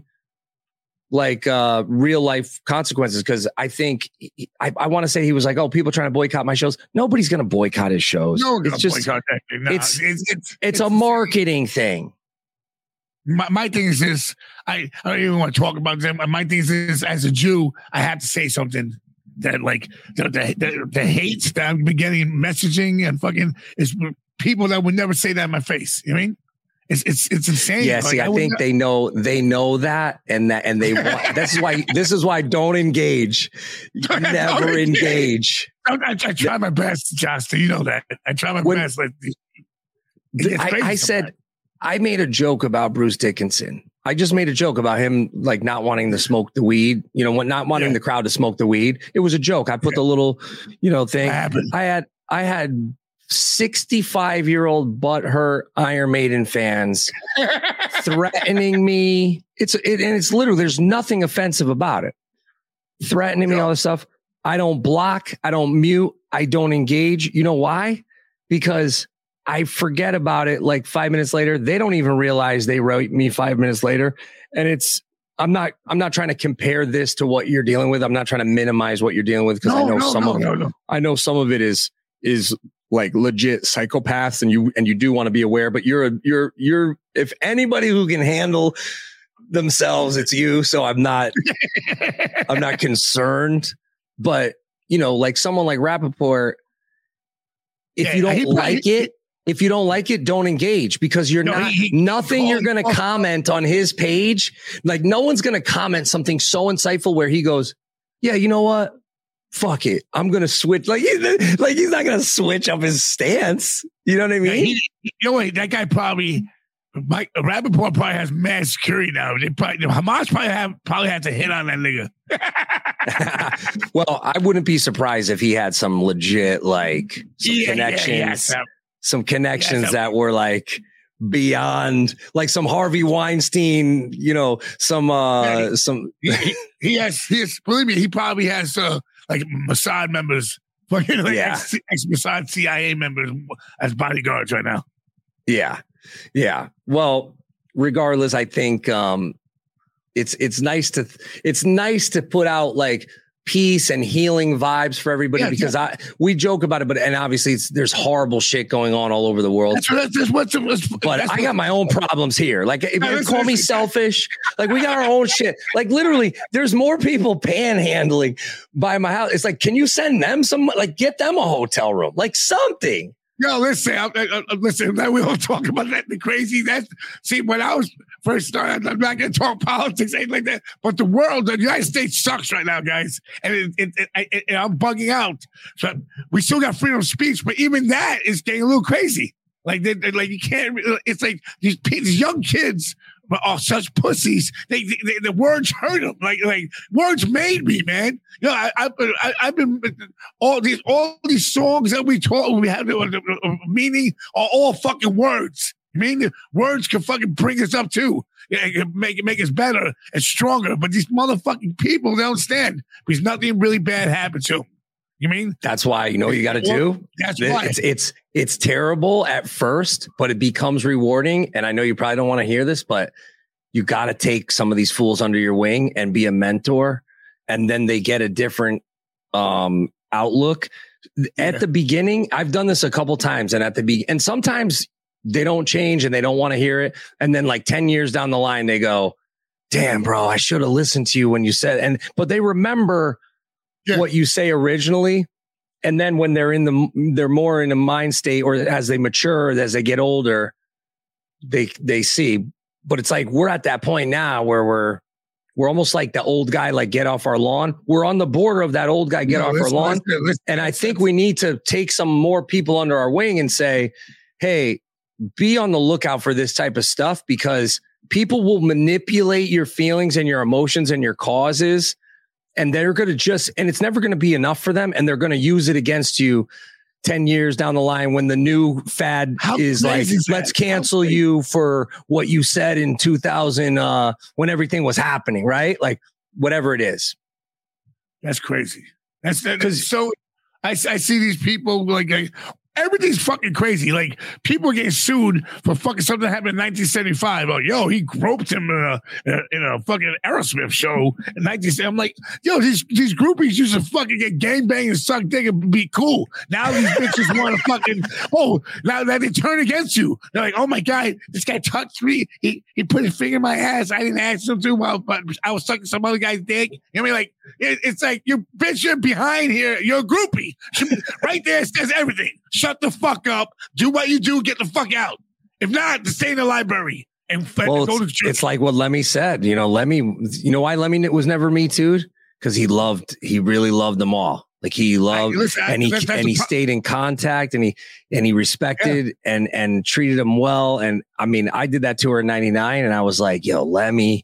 like uh real life consequences, because I think I, I want to say he was like, oh, people trying to boycott my shows. Nobody's going to boycott his shows. No, it's just boycott that. No, it's, it's, it's, it's it's a marketing thing. My, my thing is this, I, I don't even want to talk about them. My thing is this, as a Jew, I have to say something that like the, the, the, the hates that I've been getting messaging and fucking is people that would never say that in my face. You know what I mean? It's it's it's insane. Yeah, see, like, I, I think they know they know that, and that and they want, this is why this is why don't engage. Never don't engage. I, I, I try my best, Justin. You know that. I try my when, best. Like, I, I said I made a joke about Bruce Dickinson. I just made a joke about him like not wanting to smoke the weed, you know, not wanting yeah. the crowd to smoke the weed. It was a joke. I put yeah. the little, you know, thing. I had I had sixty-five year old butthurt Iron Maiden fans threatening me. It's it, and it's literally, there's nothing offensive about it. Threatening me, all this stuff. I don't block. I don't mute. I don't engage. You know why? Because I forget about it like five minutes later. They don't even realize they wrote me five minutes later. And it's, I'm not, I'm not trying to compare this to what you're dealing with. I'm not trying to minimize what you're dealing with, because no, I know no, some no, of no, no. I know some of it is, is like legit psychopaths, and you, and you do want to be aware, but you're, a, you're, you're, if anybody who can handle themselves, it's you. So I'm not, I'm not concerned, but you know, like someone like Rappaport, if yeah, you don't like probably, it, If you don't like it, don't engage, because you're no, not he, he, nothing he, you're going to comment on his page. Like no one's going to comment something so insightful where he goes, yeah, you know what? Fuck it. I'm going to switch. Like, he's, like he's not going to switch up his stance. You know what I mean? Yeah, he, you know what? That guy probably, Mike Rappaport probably has mass security now. They probably, Hamas probably have probably had to hit on that nigga. Well, I wouldn't be surprised if he had some legit, like some yeah, connections. Yeah, yeah, some connections yeah, that were like beyond, like some Harvey Weinstein, you know, some, uh, yeah, he, some, he, he has, he has, believe me, he probably has, uh, like Mossad members, fucking like yeah. ex, ex Mossad C I A members as bodyguards right now. Yeah. Yeah. Well, regardless, I think, um, it's, it's nice to, it's nice to put out like peace and healing vibes for everybody, yeah, because yeah. I we joke about it, but and obviously it's, there's horrible shit going on all over the world. That's, that's, that's what's, what's, but that's I got my own problems here. Like, if you call me selfish, like we got our own shit. Like literally, there's more people panhandling by my house. It's like, can you send them some? Like, get them a hotel room, like something. Yo, listen, I, I, I, listen. We don't talk about that. The crazy. That's see when I was first started. I'm not going to talk politics, ain't like that. But the world, the United States sucks right now, guys, and it, it, it, it, it, I'm bugging out. So we still got freedom of speech, but even that is getting a little crazy. Like, they, they, like you can't. It's like these, these young kids are such pussies. They, they the words hurt them. Like, like words made me, man. You know, I, I, I, I've been all these, all these songs that we talk, we have the, the, the meaning are all fucking words. I mean, words can fucking bring us up too. It can make it make us better and stronger. But these motherfucking people don't stand because nothing really bad happened to them. You mean? That's why, you know what you got to do? That's why. It's, it's, it's terrible at first, but it becomes rewarding. And I know you probably don't want to hear this, but you got to take some of these fools under your wing and be a mentor. And then they get a different um, outlook. At yeah. the beginning, I've done this a couple times. And at the be- and sometimes they don't change and they don't want to hear it. And then like ten years down the line, they go, damn, bro, I should have listened to you when you said, and, but they remember yeah. what you say originally. And then when they're in the, they're more in a mind state, or as they mature, as they get older, they, they see, but it's like, we're at that point now where we're, we're almost like the old guy, like get off our lawn. We're on the border of that old guy, get no, off our lawn. Listen, listen, and I think we need to take some more people under our wing and say, hey, be on the lookout for this type of stuff, because people will manipulate your feelings and your emotions and your causes. And they're going to just, and it's never going to be enough for them. And they're going to use it against you ten years down the line when the new fad How is like, is let's cancel you for what you said in two thousand, uh, when everything was happening, right? Like whatever it is. That's crazy. That's because so I, I see these people like, like everything's fucking crazy. Like people are getting sued for fucking something that happened in nineteen seventy-five. Oh, yo, he groped him in a in a fucking Aerosmith show in nineteen seventy. I'm like, yo, these these groupies used to fucking get gangbang and suck dick and be cool. Now these bitches want to fucking oh, now that they turn against you. They're like, oh my god, this guy touched me. He he put his finger in my ass. I didn't ask him to. While but I was sucking some other guy's dick. You know what I mean? Like it, it's like you bitch, you're behind here. You're a groupie. Right there says everything. Shut the fuck up. Do what you do. Get the fuck out. If not, stay in the library and well, go to it's, church. It's like what Lemmy said. You know, Lemmy. You know why Lemmy was never Me Too'd? Because he loved. He really loved them all. Like he loved, I, listen, and he that's, that's and he pro- stayed in contact, and he and he respected yeah. and and treated them well. And I mean, I did that tour in ninety-nine, and I was like, yo, Lemmy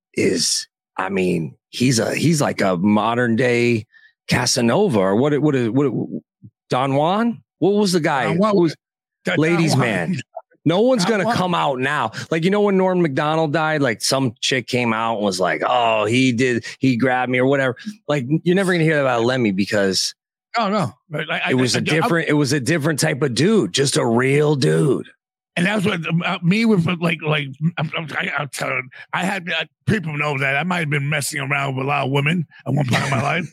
is. I mean, he's a he's like a modern day Casanova, or what? What? What? what Don Juan? What was the guy? What was ladies' man? No one's going to come out now. Like, you know, when Norm Macdonald died, like some chick came out and was like, oh, he did, he grabbed me or whatever. Like, you're never going to hear about Lemmy because oh, no. I, it was I, I, a different, I, it was a different type of dude, just a real dude. And that's what uh, me with like, like, I'm, I'm, I, I'm telling, I had uh, people know that I might have been messing around with a lot of women at one point in my life.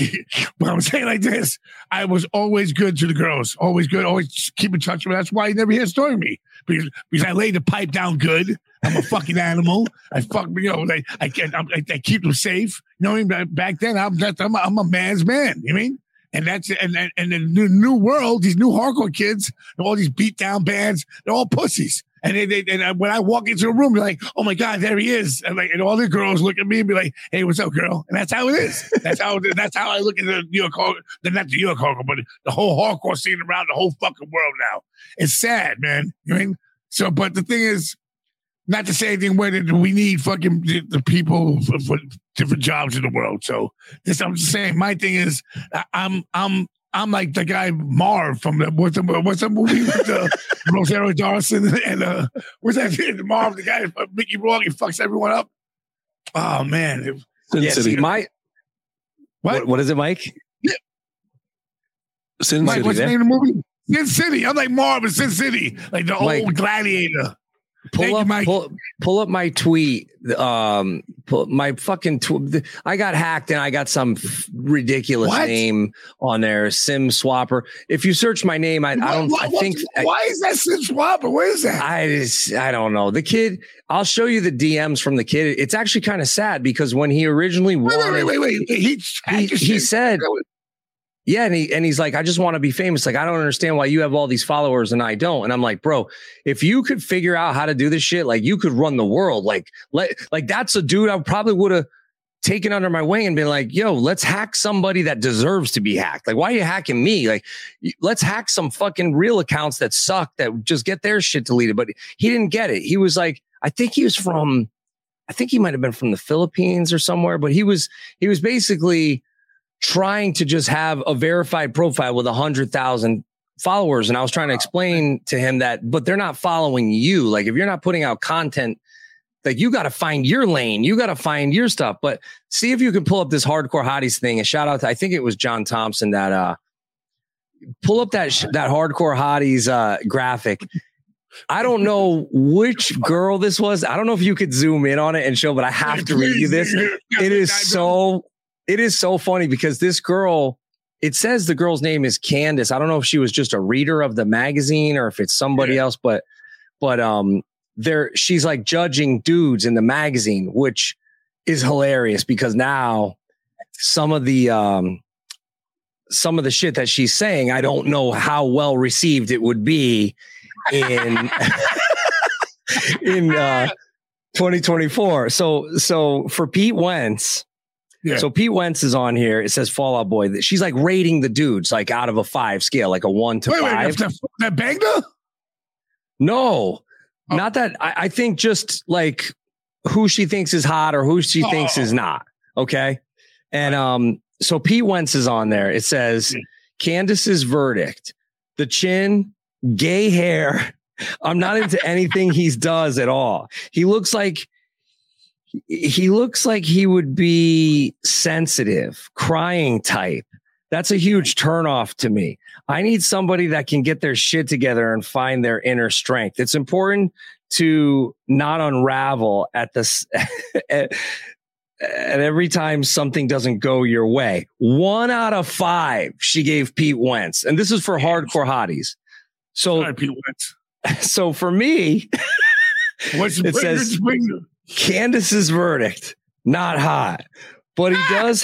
But I'm saying like this, I was always good to the girls, always good, always keep in touch with me. That's why you never hear a story of me because, because I laid the pipe down good. I'm a fucking animal. I fuck, you know, I, I, I, I keep them safe. You know what I mean? Back then, I'm, I'm, a, I'm a man's man. You know what I mean? And that's and and, and the new, new world, these new hardcore kids, all these beat down bands, they're all pussies. And they, they and when I walk into a room, they're like, "Oh my god, there he is!" And like, and all the girls look at me and be like, "Hey, what's up, girl?" And that's how it is. That's how that's how I look at the New York hardcore, not the New York hardcore, but the whole hardcore scene around the whole fucking world now. It's sad, man. You know what I mean? So, but the thing is, not to say anything where we need fucking the, the people for, for different jobs in the world. So this, I'm just saying, my thing is, I'm, I'm, I'm like the guy Marv from the what's the what's the movie with the Rosario Dawson and uh, what's that Marv, the guy Mickey Rourke, he fucks everyone up. Oh man, Sin yeah, City. See, my what? what? What is it, Mike? Yeah. Sin Mike, City. What's yeah? the name of the movie? Sin City. I'm like Marv in Sin City, like the Mike. Old gladiator. Pull Thank up, you, pull, pull up my tweet. Um, pull, my fucking tweet. I got hacked and I got some f- ridiculous what? name on there. Sim Swapper. If you search my name, I, what, I don't. What, I think. Why I, is that Sim Swapper? Where is that? I just. I don't know. The kid. I'll show you the D Ms from the kid. It's actually kind of sad because when he originally wait, wanted, wait, wait, wait, wait. He he, he said. Yeah, and he and he's like, I just want to be famous. Like, I don't understand why you have all these followers and I don't. And I'm like, bro, if you could figure out how to do this shit, like you could run the world. Like, let like that's a dude I probably would have taken under my wing and been like, yo, let's hack somebody that deserves to be hacked. Like, why are you hacking me? Like, let's hack some fucking real accounts that suck that just get their shit deleted. But he didn't get it. He was like, I think he was from, I think he might have been from the Philippines or somewhere, but he was he was basically trying to just have a verified profile with a hundred thousand followers. And I was trying to explain to him that, but they're not following you. Like if you're not putting out content, like you got to find your lane, you got to find your stuff. But see if you can pull up this Hardcore Hotties thing. And shout out to, I think it was John Thompson that uh, pull up that sh- that Hardcore Hotties uh, graphic. I don't know which girl this was. I don't know if you could zoom in on it and show, but I have to read you this. It is so, it is so funny because this girl, it says the girl's name is Candace. I don't know if she was just a reader of the magazine or if it's somebody yeah. else, but, but, um, there, she's like judging dudes in the magazine, which is hilarious because now some of the, um, some of the shit that she's saying, I don't know how well received it would be in, in, uh, twenty twenty-four. So, so for Pete Wentz, yeah. So Pete Wentz is on here. It says Fall Out Boy. She's like rating the dudes like out of a five scale, like a one to wait, five. Wait, that, that banged her? No, oh. not that. I, I think just like who she thinks is hot or who she oh. thinks is not. Okay. And um, so Pete Wentz is on there. It says mm. Candace's verdict, the chin, gay hair. I'm not into anything he does at all. He looks like He looks like he would be sensitive, crying type. That's a huge turnoff to me. I need somebody that can get their shit together and find their inner strength. It's important to not unravel at this at, at every time something doesn't go your way. One out of five, she gave Pete Wentz. And this is for Hardcore Hotties. So, Sorry, Pete Wentz. So for me, What's it says Candace's verdict, not hot, but he does,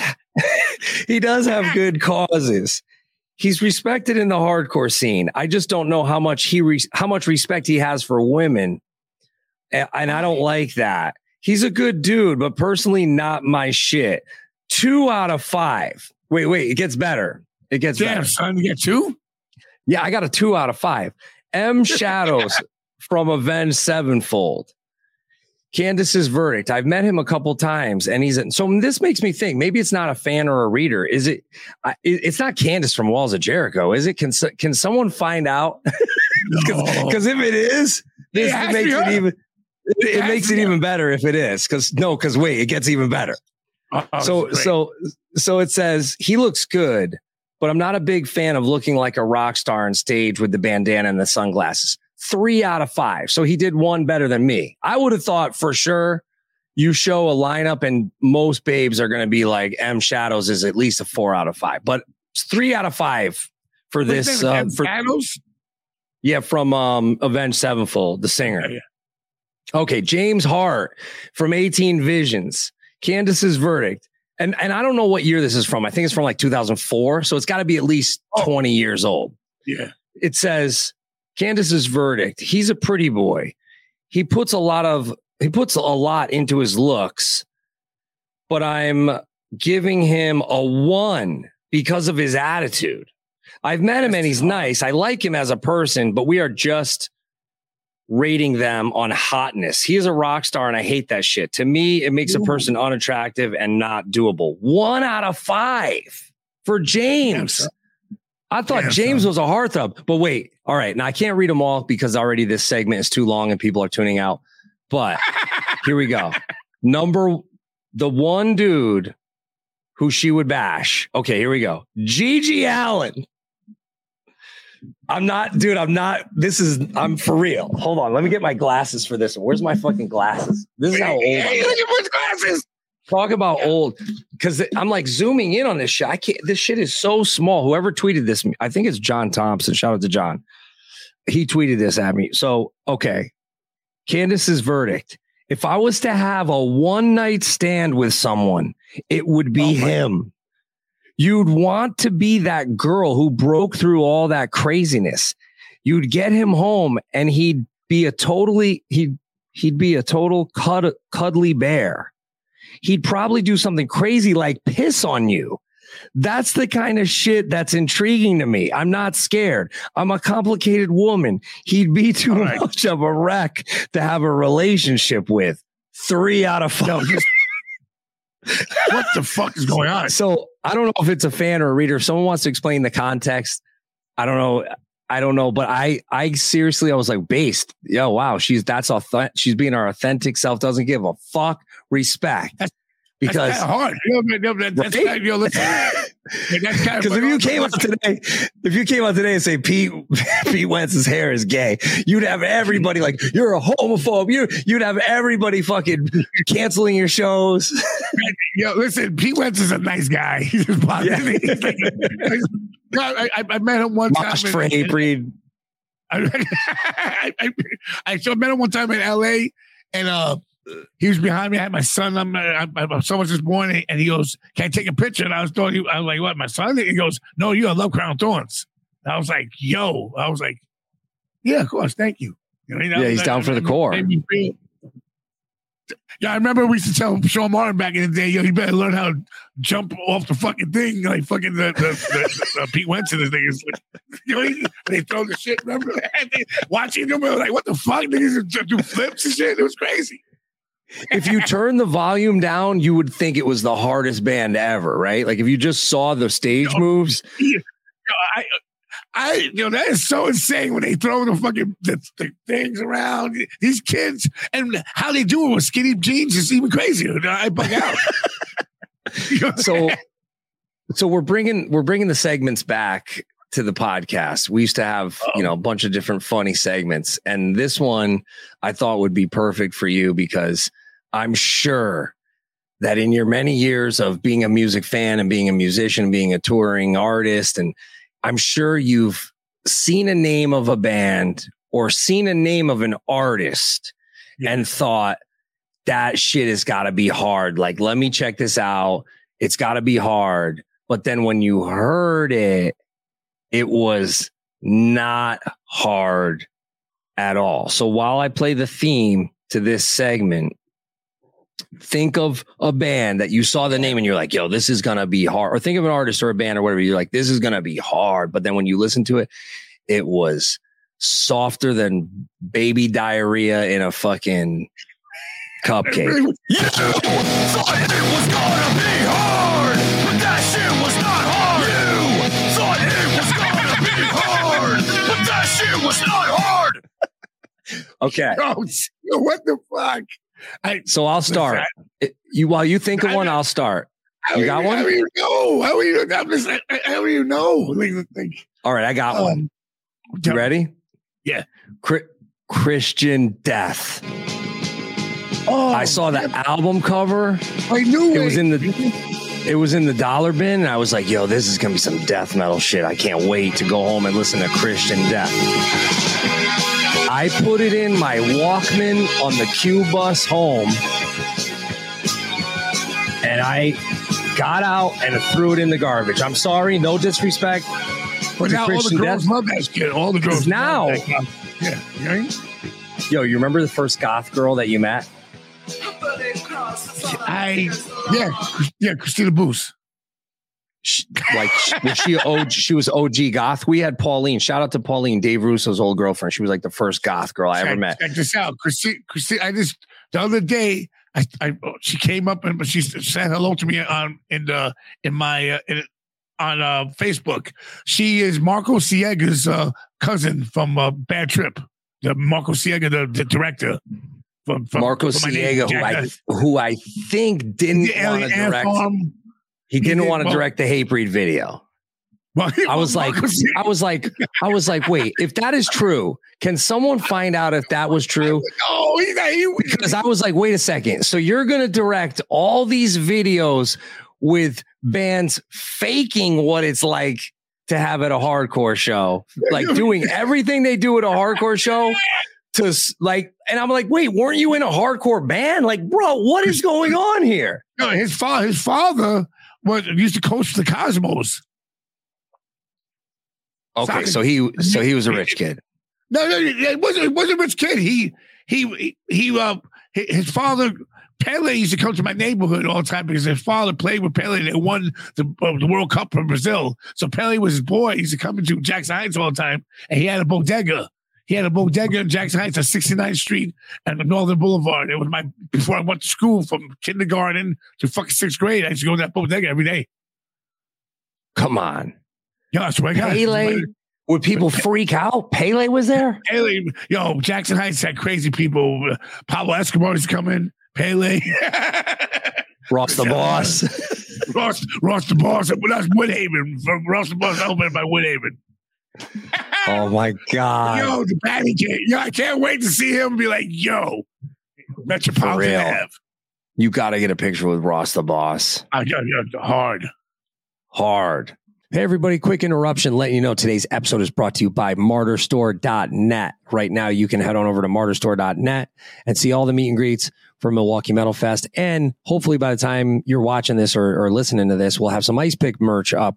he does have good causes. He's respected in the hardcore scene. I just don't know how much he, re- how much respect he has for women. And, and I don't like that. He's a good dude, but personally not my shit. Two out of five. Wait, wait, it gets better. It gets Damn, better. son, you get two? Yeah, I got a two out of five. M Shadows from Avenged Sevenfold. Candace's verdict. I've met him a couple times and he's, so this makes me think maybe it's not a fan or a reader. Is it, uh, it's not Candace from Walls of Jericho. Is it? Can, can someone find out? Because no. if it is, this it makes it even, it, it makes it even better if it is. Cause no, cause wait, it gets even better. Oh, so, so, so it says he looks good, but I'm not a big fan of looking like a rock star on stage with the bandana and the sunglasses. Three out of five. So he did one better than me. I would have thought for sure you show a lineup and most babes are going to be like M Shadows is at least a four out of five, but it's three out of five for What's this. Uh, for Shadows? Yeah. From um, Avenged Sevenfold, the singer. Yeah, yeah. Okay. James Hart from eighteen Visions, Candace's verdict. And, and I don't know what year this is from. I think it's from like two thousand four. So it's got to be at least oh. twenty years old. Yeah. It says, Candace's verdict. He's a pretty boy. He puts a lot of he puts a lot into his looks, but I'm giving him a one because of his attitude. I've met him and he's nice. I like him as a person, but we are just rating them on hotness. He is a rock star and I hate that shit. To me, it makes a person unattractive and not doable. One out of five for James. Yeah, I thought yeah, James so. was a heartthrob, but wait. All right. Now I can't read them all because already this segment is too long and people are tuning out. But here we go. Number, the one dude who she would bash. Okay, here we go. Gigi Allen. I'm not, dude, I'm not, this is, I'm for real. Hold on. Let me get my glasses for this one. Where's my fucking glasses? This is how old Hey, look at my glasses. Talk about yeah. old, because I'm like zooming in on this shit. I can't. This shit is so small. Whoever tweeted this, I think it's John Thompson. Shout out to John. He tweeted this at me. So okay, Candace's verdict. If I was to have a one night stand with someone, it would be oh him. You'd want to be that girl who broke through all that craziness. You'd get him home, and he'd be a totally he'd he'd be a total cud, cuddly bear. He'd probably do something crazy like piss on you. That's the kind of shit that's intriguing to me. I'm not scared. I'm a complicated woman. He'd be too right. much of a wreck to have a relationship with. Three out of five. No, just, what the fuck is going on? So I don't know if it's a fan or a reader. If someone wants to explain the context, I don't know. I don't know, but I, I seriously, I was like, based. Yo, wow, she's that's authentic. She's being our authentic self. Doesn't give a fuck. Respect. That's, because that's kind of hard. You know, that's right? kind of, you know, listen, that's kind of because if you came out today, if you came out today and say Pete Pete Wentz's hair is gay, you'd have everybody like you're a homophobe. You you'd have everybody fucking canceling your shows. Yo, listen, Pete Wentz is a nice guy. He's just positive. Yeah. He's like, I, I, I met him one Mosh time. For hate breed. I, I, I, I so met him one time in L A, and uh, he was behind me. I had my son. I'm, I'm, I'm someone just born, and he goes, "Can I take a picture?" And I was told you, I was like, "What, my son?" He goes, "No, you I love Crown Thorns." And I was like, "Yo," I was like, "Yeah, of course, thank you." You know, yeah, he's that, down that, for the core. Yeah, I remember we used to tell Sean Martin back in the day, yo, you better learn how to jump off the fucking thing, like fucking the, the, the, the uh, Pete Wentz and his niggas. You know, they throw the shit, remember? Watching them, like, what the fuck? Niggas do flips and shit. It was crazy. If you turn the volume down, you would think it was the hardest band ever, right? Like if you just saw the stage yo, moves. Yeah, yo, I, I, you know, that is so insane when they throw the fucking the, the things around. These kids and how they do it with skinny jeans is even crazier. I bug out. You know so, so we're bringing we're bringing the segments back to the podcast. We used to have oh. you know a bunch of different funny segments, and this one I thought would be perfect for you because I'm sure that in your many years of being a music fan and being a musician, being a touring artist, and I'm sure you've seen a name of a band or seen a name of an artist yeah. and thought that shit has got to be hard. Like, let me check this out. It's got to be hard. But then when you heard it, it was not hard at all. So while I play the theme to this segment, think of a band that you saw the name and you're like, yo, this is going to be hard. Or think of an artist or a band or whatever. You're like, this is going to be hard. But then when you listen to it, it was softer than baby diarrhea in a fucking cupcake. You thought it was going to be hard, but that shit was not hard. You thought it was going to be hard, but that shit was not hard. Okay. Oh, what the fuck? I, so I'll start. It, you while you think of one, I'll start. You got one? How do you know? How do you know? How do you know? All right, I got um, one. You ready? Yeah. Cri- Christian Death. Oh, I saw the yeah. album cover. I knew it, it was in the. It was in the dollar bin, and I was like, "Yo, this is gonna be some death metal shit." I can't wait to go home and listen to Christian Death. I put it in my Walkman on the Q bus home, and I got out and threw it in the garbage. I'm sorry, no disrespect. But now all the girls love that shit. All the girls now. Love that yeah, you know? Yo, you remember the first goth girl that you met? I yeah yeah Christina Booth. She, like was she O G, she was O G goth. We had Pauline. Shout out to Pauline, Dave Russo's old girlfriend. She was like the first goth girl I check, ever met. Check this out, Christina. Christina, I just the other day, I, I she came up and she said hello to me on in the in my uh, in, on uh, Facebook. She is Marco Siega's uh, cousin from uh, Bad Trip. The Marco Siega, the, the director. From, from, Marco from Siega, who I who I think didn't want to direct. Farm. He didn't he want to well, direct the Hatebreed video. Well, I was like, I was like, I was like, wait, if that is true, can someone find out if that was true? No, he, he, because I was like, wait a second. So you're going to direct all these videos with bands faking what it's like to have at a hardcore show, like doing everything they do at a hardcore show to like, and I'm like, wait, weren't you in a hardcore band? Like, bro, what is going on here? No, his father, his father. Was used to coach the Cosmos. Okay, Soccer. so he so he was a rich kid. No, no, it wasn't. It wasn't a rich kid. He he he. Uh, his father Pele used to come to my neighborhood all the time because his father played with Pele. They won the uh, the World Cup for Brazil. So Pele was his boy. He used to come into Jackson Heights all the time, and he had a bodega. He had a bodega in Jackson Heights on sixty-ninth Street and Northern Boulevard. It was my before I went to school from kindergarten to fucking sixth grade. I used to go to that bodega every day. Come on. Yeah, that's what I got. Pele Would people freak out? Pele was there? Pele, yo, Jackson Heights had crazy people. Pablo Escobar is coming. Pele. Ross the Boss. Ross, Ross the Boss. That's Woodhaven. Ross the Boss opened by Woodhaven. Oh, my God. Yo, the Patty Kid. Yo, I can't wait to see him be like, yo, Metropolitan Ave. You got to get a picture with Ross the Boss. I got hard. Hard. Hey, everybody, quick interruption, letting you know today's episode is brought to you by Martyr Store dot net. Right now, you can head on over to Martyr Store dot net and see all the meet and greets for Milwaukee Metal Fest. And hopefully by the time you're watching this or, or listening to this, we'll have some Ice Pick merch up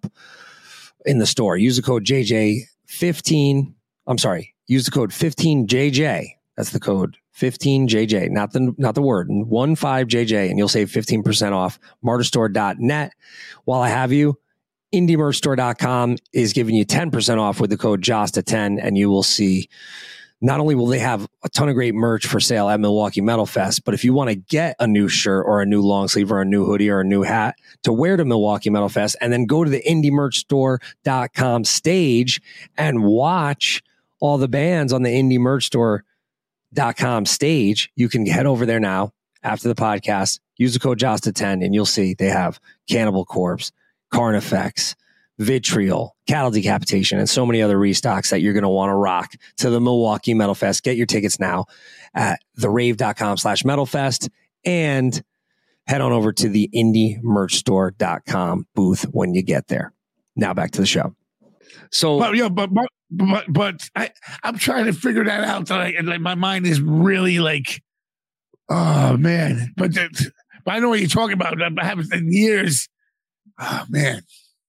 in the store. Use the code J J fifteen. I'm sorry. Use the code fifteen J J. That's the code fifteen J J, not the not the word, one five J J, and you'll save fifteen percent off. Martyr Store dot net. While I have you, Indie Merch Store dot com is giving you ten percent off with the code Josta ten, and you will see not only will they have a ton of great merch for sale at Milwaukee Metal Fest, but if you want to get a new shirt or a new long sleeve or a new hoodie or a new hat to wear to Milwaukee Metal Fest, and then go to the Indie Merch Store dot com stage and watch all the bands on the Indie Merch Store dot com stage, you can head over there now after the podcast, use the code Josta ten, and you'll see they have Cannibal Corpse, Carnifex, Vitriol, Cattle Decapitation, and so many other restocks that you're going to want to rock to the Milwaukee Metal Fest. Get your tickets now at the rave dot com slash metal fest and head on over to the Indie Merch Store dot com booth when you get there. Now back to the show. So, but yeah, but but but, but I I'm trying to figure that out. So like, and like my mind is really like, oh man. But that, but I know what you're talking about. I haven't in years. Oh man,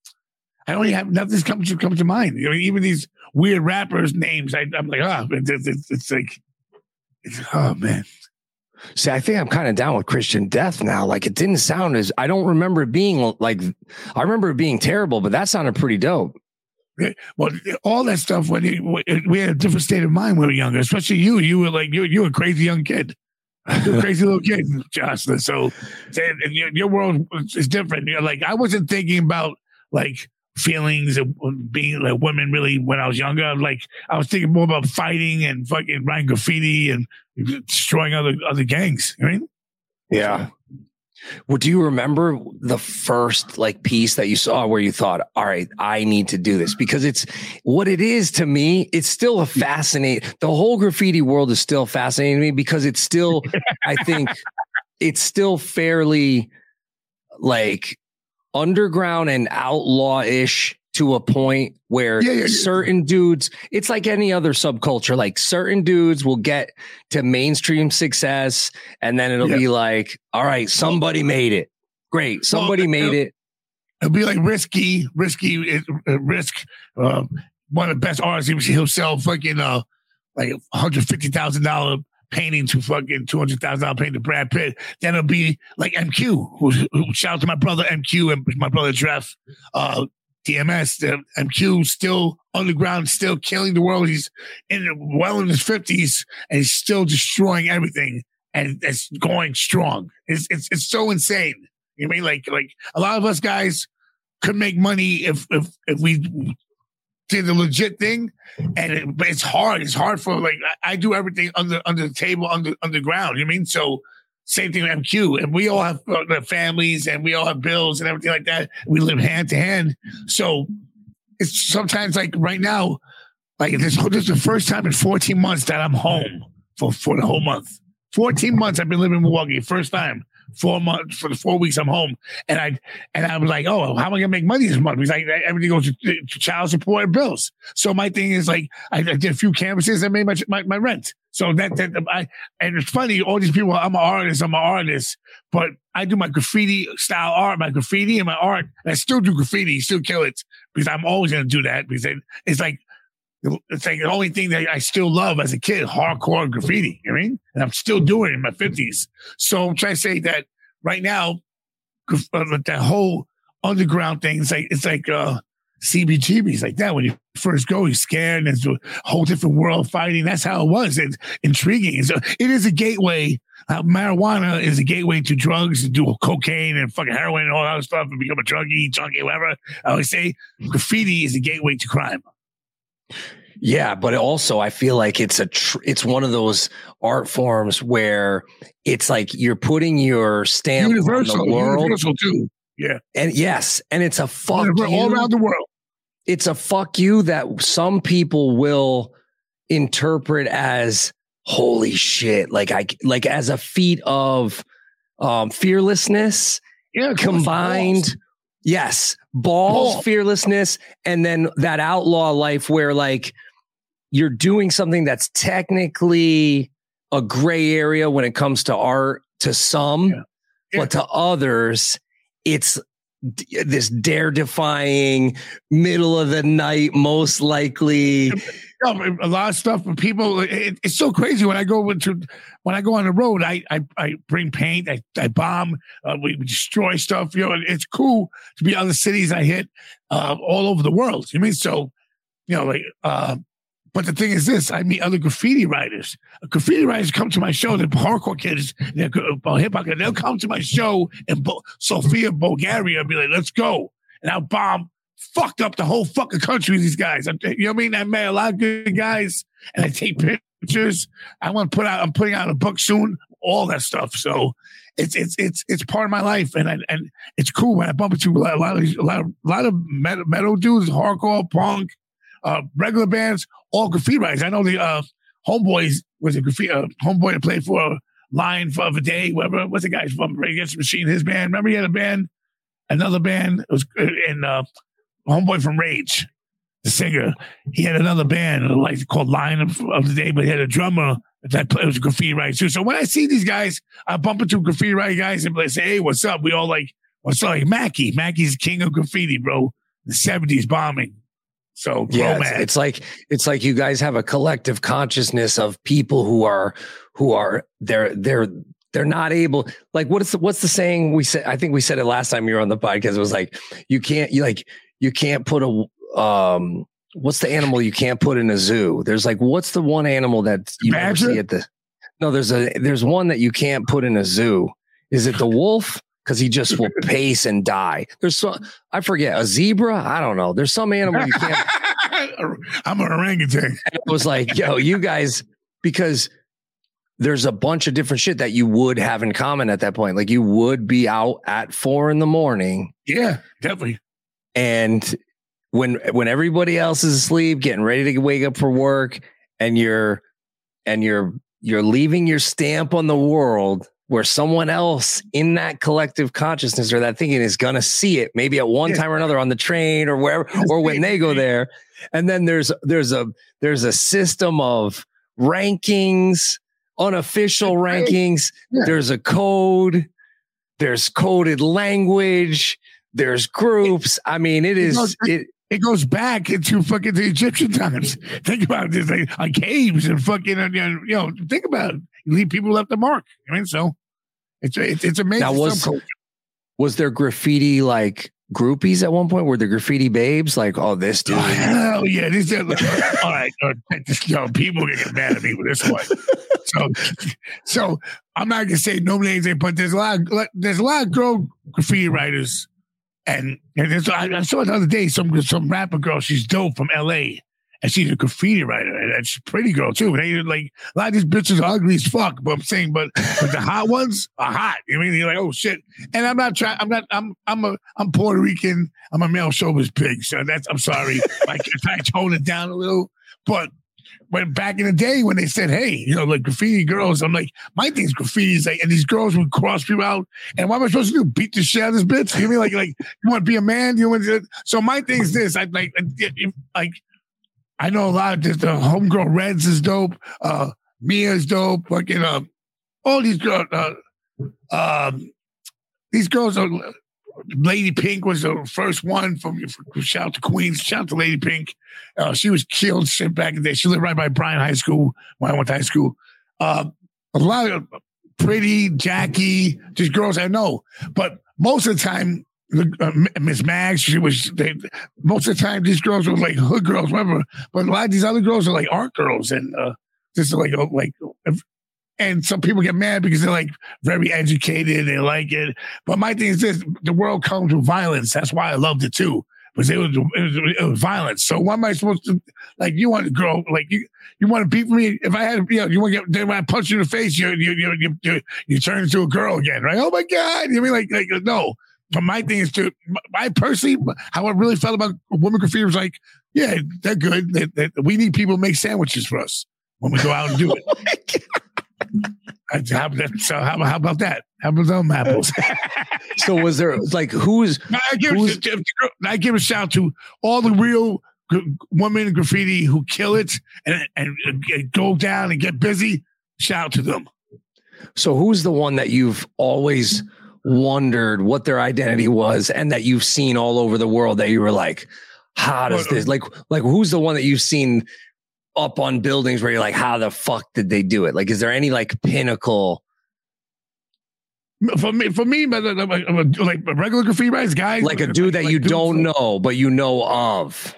I don't even have nothing's come to come to mind. You know, even these weird rappers' names, I, I'm like, oh, it's, it's, it's like, it's, oh man. See, I think I'm kind of down with Christian Death now. Like, it didn't sound as, I don't remember it being like, I remember it being terrible, but that sounded pretty dope. Well, all that stuff, when you, we had a different state of mind when we were younger, especially you. You were like, you, you were a crazy young kid. You're a crazy little kid, Jocelyn. So, your, your world is different. You're like, I wasn't thinking about like feelings of being like women really when I was younger. I was like, I was thinking more about fighting and fucking writing graffiti and destroying other other gangs. You know what I mean? Yeah. So, well, do you remember the first like piece that you saw where you thought, all right, I need to do this? Because it's what it is to me. It's still a fascinating, the whole graffiti world is still fascinating to me because it's still, I think it's still fairly like underground and outlaw-ish to a point where yeah, yeah, yeah. certain dudes, it's like any other subculture, like certain dudes will get to mainstream success and then it'll yeah. be like, all right, somebody made it. Great. Somebody well, made it. It'll be like Risky, Risky, uh, Risk, uh, one of the best artists. He'll sell fucking uh, like one hundred fifty thousand dollars painting to fucking two hundred thousand dollars painting to Brad Pitt. Then it'll be like M Q, who, who shout out to my brother M Q and my brother Jeff, uh, D M S, uh, M Q still underground, still killing the world. He's in well in his fifties and he's still destroying everything and it's going strong. It's it's it's so insane. You know what I mean? Like like a lot of us guys could make money if if if we did the legit thing, and it, but it's hard. It's hard for like I, I do everything under under the table, under underground. You know what I mean? So. Same thing with M Q, and we all have uh, families, and we all have bills and everything like that. We live hand to hand, so it's sometimes like right now, like this. This is the first time in fourteen months that I'm home for for the whole month. fourteen months I've been living in Milwaukee. First time, four months for the four weeks I'm home, and I and I was like, oh, how am I gonna make money this month? Because like everything goes to, to child support and bills. So my thing is like I, I did a few canvases and made my, my my rent. So that that I and it's funny. All these people, I'm an artist. I'm an artist, but I do my graffiti style art, my graffiti and my art, and I still do graffiti, still kill it because I'm always gonna do that because it, it's like. It's like the only thing that I still love as a kid, hardcore graffiti. You know what I mean? And I'm still doing it in my fifties. So I'm trying to say that right now, uh, that whole underground thing, it's like, it's like uh, C B G B's like that. When you first go, you're scared and it's a whole different world fighting. That's how it was. It's intriguing. So it is a gateway. Uh, marijuana is a gateway to drugs, to do cocaine and fucking heroin and all that stuff and become a druggie, junkie, whatever. I always say graffiti is a gateway to crime. Yeah, but also I feel like it's a tr- it's one of those art forms where it's like you're putting your stamp universal, on the world. Universal too. Yeah, and yes, and it's a fuck all, you. all around the world. It's a fuck you that some people will interpret as holy shit, like I like as a feat of um, fearlessness, yeah, combined. Balls. Yes, balls, Ball. fearlessness, and then that outlaw life where like. You're doing something that's technically a gray area when it comes to art to some, yeah. Yeah. but to others, it's d- this dare defying middle of the night, most likely. A lot of stuff for people. It, it's so crazy when I go into, when I go on the road, I, I, I bring paint, I, I bomb, uh, we, we destroy stuff. You know, it's cool to be other cities I hit uh, all over the world. You know what I mean? So, you know, like, uh, but the thing is this, I meet other graffiti writers. Graffiti writers come to my show, they're hardcore kids, they're hip-hop kids. They'll come to my show in Bo- Sofia, Bulgaria, and be like, let's go. And I'll bomb, fucked up the whole fucking country with these guys. I, you know what I mean? I met a lot of good guys, and I take pictures. I want to put out, I'm putting out a book soon, all that stuff. So it's it's it's it's part of my life, and I, and it's cool when I bump into a lot of, a lot of, a lot of metal, metal dudes, hardcore, punk, uh, regular bands, all graffiti writers. I know the uh, Homeboys was a graffiti uh, Homeboy to play for Lion for a Day, whatever. What's the guy's from Rage Against the Machine? His band. Remember he had a band, another band. It was in uh, Homeboy from Rage, the singer. He had another band like called Lion of, of the Day, but he had a drummer that played, was a graffiti writer too. So when I see these guys, I bump into graffiti writer guys and they say, "Hey, what's up?" We all like, "What's up?" Like Mackie. Mackie's king of graffiti, bro. The seventies bombing. So yeah, it's, it's like it's like you guys have a collective consciousness of people who are who are they're they're they're not able. Like what's the, what's the saying we said? I think we said it last time you were on the podcast. It was like you can't you like you can't put a um what's the animal you can't put in a zoo? There's like what's the one animal that you never see at the no there's a there's one that you can't put in a zoo. Is it the wolf? Because he just will pace and die. There's some, I forget, a zebra? I don't know. There's some animal you can't. I'm an orangutan. And it was like, yo, you guys, because there's a bunch of different shit that you would have in common at that point. Like you would be out at four in the morning. Yeah, definitely. And when when everybody else is asleep, getting ready to wake up for work, and you're and you're you're leaving your stamp on the world. Where someone else in that collective consciousness or that thinking is going to see it, maybe at one time or another on the train or wherever, or when they go there. And then there's, there's a, there's a system of rankings, unofficial rankings. Yeah. There's a code, there's coded language, there's groups. I mean, it is, goes, it, it goes back into fucking the Egyptian times. Think about this, like, on caves and fucking, you know, think about it. You leave people left the mark. I mean, so it's it's, it's amazing. Now, was, was there graffiti like groupies at one point? Were there graffiti babes? Like, oh, this dude. Oh, hell yeah. This, uh, all right. Uh, this, you know, people are going to get mad at me with this one. So, so I'm not going to say no names, but there's a lot of, there's a lot of girl graffiti writers. And, and there's, I, I saw the other day some, some rapper girl. She's dope from L A. And she's a graffiti writer, and she's a pretty girl too. They like a lot of these bitches are ugly as fuck, but I'm saying, but but the hot ones are hot. You know what I mean? You're like, oh shit. And I'm not trying. I'm not. I'm. I'm a. I'm Puerto Rican. I'm a male showbiz pig. So that's. I'm sorry. I try to tone it down a little. But when back in the day when they said, hey, you know, like graffiti girls, I'm like, my thing's graffiti is like, and these girls would cross people out. And what am I supposed to do? Beat the shit out of this bitch? You know what I mean? Like, like you want to be a man? You want to? So my thing is this. I like like. I know a lot of this. The Homegirl Reds is dope. Uh, Mia's dope. Fucking uh, all these girls. Uh, um, these girls are. Lady Pink was the first one from. from shout out to Queens. Shout out to Lady Pink. Uh, she was killed shit back in the day. She lived right by Bryan High School when I went to high school. Uh, a lot of Pretty, Jackie, these girls I know, but most of the time. Uh, Miss Mags, she was. They, most of the time, these girls were like hood girls, whatever. But a lot of these other girls are like art girls, and uh, just like like. And some people get mad because they're like very educated, they like it. But my thing is this: the world comes with violence. That's why I loved it too. But it was, it was it was violence. So why am I supposed to like? You want to grow like you you want to beat me? If I had you know you want to get then when I punch you in the face, you you you you, you, you turn into a girl again, right? Oh my god! You mean like like no? But my thing is to I personally how I really felt about women graffiti was like, yeah, they're good. They, they, we need people to make sandwiches for us when we go out and do it. Oh how, so how, how about that? How about them apples? So was there like who's? I give, who's I give a shout to all the real g- women in graffiti who kill it and, and and go down and get busy. Shout out to them. So who's the one that you've always wondered what their identity was, and that you've seen all over the world that you were like, how does this like like who's the one that you've seen up on buildings where you're like, how the fuck did they do it? Like, is there any like pinnacle? For me, for me, but like regular graffiti writers, guys, like a dude that like you don't know, but you know of.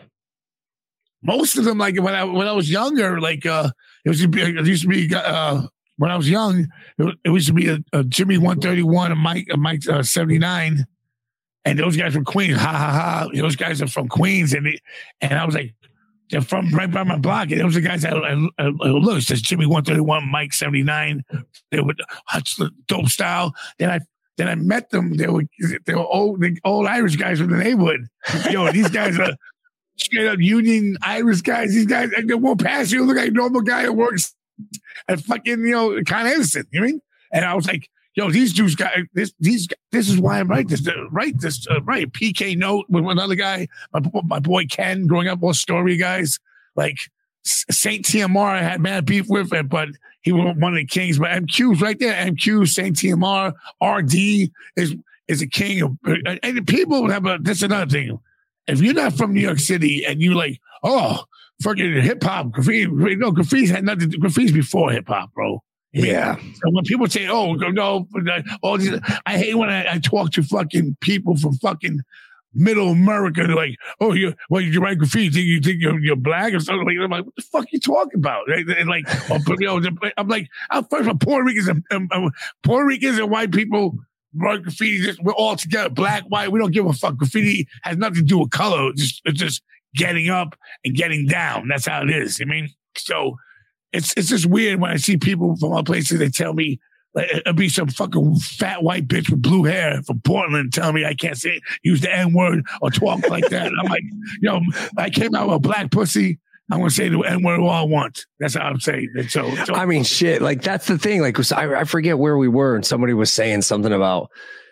Most of them, like when I when I was younger, like uh, it was it used to be uh, when I was young, it, it used to be a, a Jimmy one thirty-one, a Mike, a Mike uh, seventy-nine, and those guys from Queens, ha ha ha. Those guys are from Queens, and they, and I was like, they're from right by my block, and those are guys that I, I, I, look. It says Jimmy one thirty-one, Mike seventy-nine. They were dope style. Then I then I met them. They were they were old the old Irish guys from the neighborhood. Yo, these guys are straight up Union Irish guys. These guys they won't pass you. Look like a normal guy who works at fucking you know Con Edison. You know what I mean? And I was like, yo, these dudes got this. These this is why I'm right. This right. This uh, right. P K Note with another guy. My my boy Ken, growing up, all story guys like Saint T M R. I had mad beef with it, but he was one of the kings. But M Q's right there. M Q, Saint T M R, R D is is a king of. And people have a. That's another thing. If you're not from New York City and you like, oh, fucking hip hop, graffiti, no, graffiti's had nothing. Graffiti's before hip hop, bro. Yeah. So when people say, "Oh no," all these, I hate when I, I talk to fucking people from fucking Middle America. They're like, "Oh, you, well, you write graffiti? Think you think you're, you're black or something?" I'm like, "What the fuck you talking about?" And like, oh, you know, I'm like, I'm first of all, Puerto Ricans, and um, um, Puerto Ricans and white people write graffiti. Just, we're all together, black, white. We don't give a fuck. Graffiti has nothing to do with color. It's just, it's just getting up and getting down. That's how it is. I mean, so. It's it's just weird when I see people from other places. They tell me like it'll be some fucking fat white bitch with blue hair from Portland telling me I can't say use the N word or talk like that. And I'm like, yo, I came out with a black pussy. I'm gonna say the N word all I want. That's how I'm saying it. So, so I mean, shit. Like that's the thing. Like I, I forget where we were, and somebody was saying something about.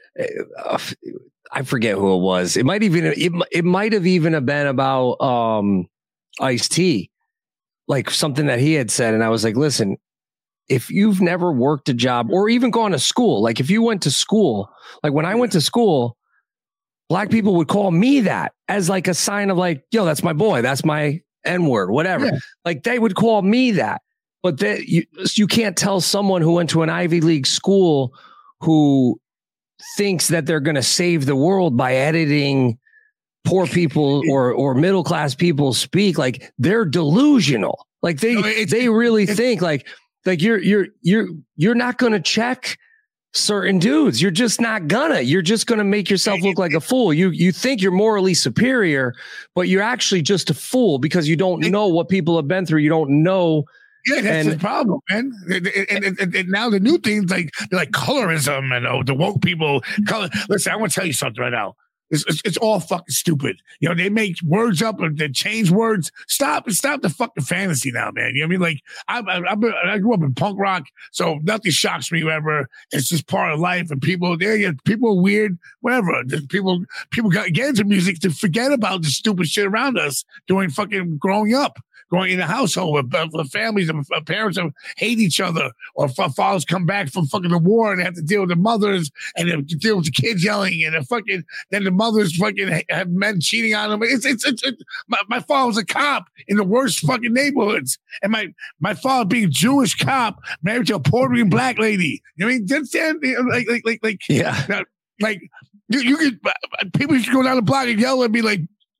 Uh, I forget who it was. It might even it, it might have even been about um, Ice-T. Like something that he had said. And I was like, listen, if you've never worked a job or even gone to school, like if you went to school, like when I went to school, black people would call me that as like a sign of like, yo, that's my boy. That's my N word, whatever. Yeah. Like they would call me that, but that you, you can't tell someone who went to an Ivy League school who thinks that they're going to save the world by editing poor people or or middle class people speak. Like they're delusional. Like they no, they really think like like you're you're you're you're not going to check certain dudes. You're just not gonna. You're just going to make yourself look like a fool. You you think you're morally superior, but you're actually just a fool because you don't know what people have been through. You don't know. Yeah, that's and, the problem, man. And, and, and, and now the new things like like colorism and oh, the woke people. Color. Listen, I want to tell you something right now. It's, it's, it's all fucking stupid. You know, they make words up and they change words. Stop, stop the fucking fantasy now, man. You know what I mean? Like, I, I, I grew up in punk rock, so nothing shocks me ever. It's just part of life. And people, they people are weird, whatever. Just people, people got get into music to forget about the stupid shit around us during fucking growing up. Going in a household with, with families and parents that hate each other, or fathers come back from fucking the war and they have to deal with the mothers and they have to deal with the kids yelling and the fucking then the mothers fucking have men cheating on them. It's it's, it's, it's my, my father was a cop in the worst fucking neighborhoods, and my my father being a Jewish cop married to a Puerto Rican black lady. You know what I mean? Do you understand? Like like like like yeah, like you you could people used to go down the block and yell and be like.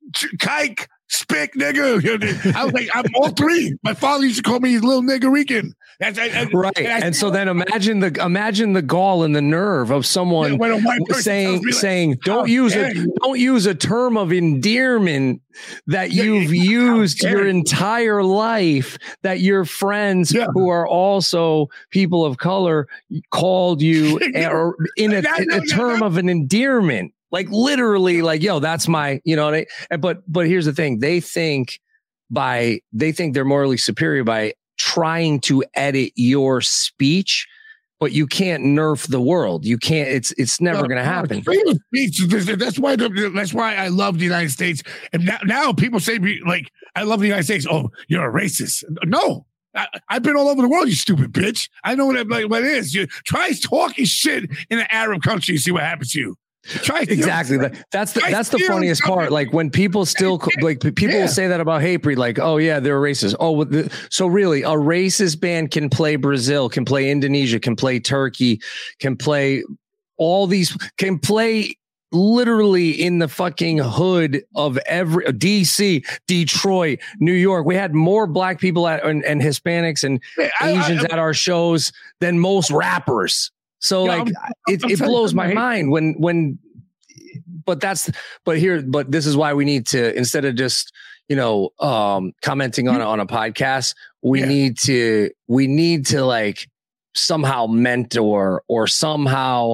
kike, spick, nigga. I was like, I'm all three. My father used to call me little nigga Rican. That's I, I, right. And, I, and so then imagine the imagine the gall and the nerve of someone yeah, saying like, saying don't use a don't use a term of endearment that yeah, you've yeah, used your entire life, that your friends yeah. who are also people of color called you or in a, no, no, a term no, no. of an endearment. Like literally, like, yo, that's my, you know, they, but but here's the thing. They think by they think they're morally superior by trying to edit your speech, but you can't nerf the world. You can't. It's it's never no, going to happen. That's why. That's why I love the United States. And now, now people say like, I love the United States. Oh, you're a racist. No, I, I've been all over the world. You stupid bitch. I know what it, like, what it is. You try talking shit in an Arab country. See what happens to you. Try exactly. That, that's the that's the funniest part. Like when people still like people yeah. will say that about Hatebreed, like, oh yeah, they're racist. Oh, the, so really, a racist band can play Brazil, can play Indonesia, can play Turkey, can play all these, can play literally in the fucking hood of every D C, Detroit, New York. We had more black people at, and, and Hispanics and I, Asians I, I, at our shows than most rappers. So yeah, like I'm, it, I'm it blows my mind when when but that's but here but this is why we need to, instead of just, you know, um commenting on on a podcast, we yeah. need to we need to like somehow mentor or somehow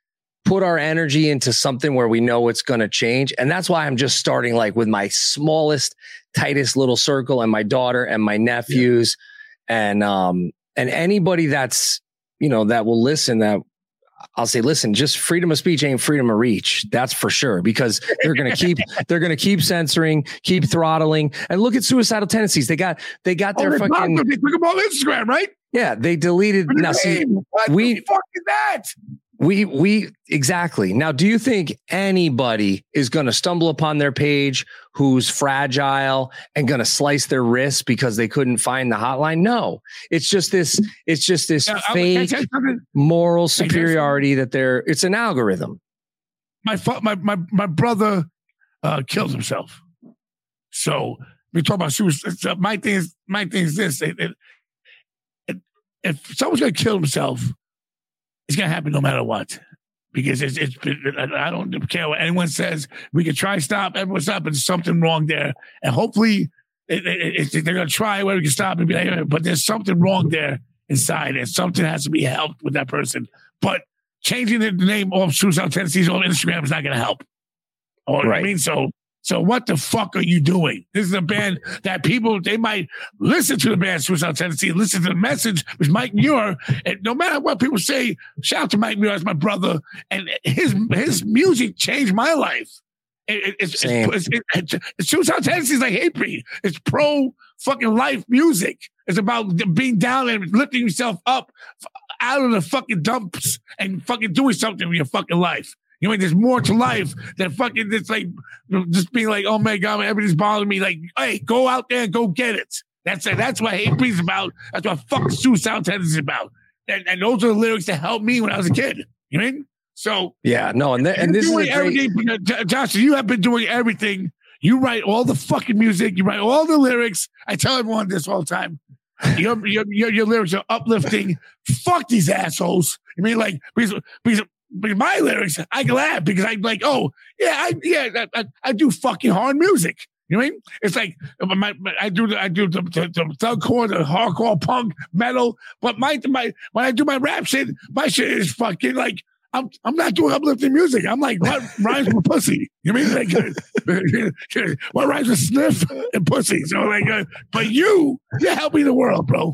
put our energy into something where we know it's going to change. And that's why I'm just starting like with my smallest, tightest little circle and my daughter and my nephews yeah. and um and anybody that's, you know, that will listen, that I'll say, listen, just freedom of speech ain't freedom of reach. That's for sure, because they're going to keep, they're going to keep censoring, keep throttling. And look at suicidal tendencies. They got, they got their oh, fucking, they took them off Instagram, right? Yeah. They deleted. Now, see, what we, the fuck is that? We, we, exactly. Now, do you think anybody is going to stumble upon their page who's fragile and going to slice their wrists because they couldn't find the hotline? No, it's just this, it's just this yeah, fake moral superiority that they're, it's an algorithm. My, my, my, my brother uh, killed himself. So we talk about suicide. My thing is, my thing is this, it, it, it, if someone's going to kill himself, it's going to happen no matter what, because it's, it's, I don't care what anyone says. We can try stop, everyone stop, but there's something wrong there. And hopefully it, it, it, they're going to try where we can stop and be like, but there's something wrong there inside, and something has to be helped with that person. But changing the name of suicidal tendencies on Instagram is not going to help. Or, right. I mean, so, so what the fuck are you doing? This is a band that people, they might listen to the band Suicidal Tendency, listen to the message with Mike Muir. And no matter what people say, shout out to Mike Muir as my brother. And his his music changed my life. It, it, it's, it's, it's, it's, it's Suicidal Tendency is like Hatebreed. It's pro fucking life music. It's about being down and lifting yourself up out of the fucking dumps and fucking doing something with your fucking life. You know, there's more to life than fucking it's like just being like, oh my God, everything's bothering me. Like, hey, go out there and go get it. That's it. That's what Hatebreed is about. That's what fucking Suicidal Tendency is about. And, and those are the lyrics that helped me when I was a kid. You know what I mean? So yeah, no, and, th- and this is everything. Great... Josh, you have been doing everything. You write all the fucking music. You write all the lyrics. I tell everyone this all the time. Your your your, your lyrics are uplifting. Fuck these assholes. I mean, like because because. But my lyrics, I can laugh because I'm like, oh yeah, I yeah, I, I do fucking hard music. You know what I mean? It's like my, my I do the I do the, the, the thugcore, the hardcore punk metal. But my my when I do my rap shit, my shit is fucking like I'm I'm not doing uplifting music. I'm like, what rhymes with pussy? You know what I mean? Like, what rhymes with sniff and pussy? So like, uh, but you, you're helping the world, bro.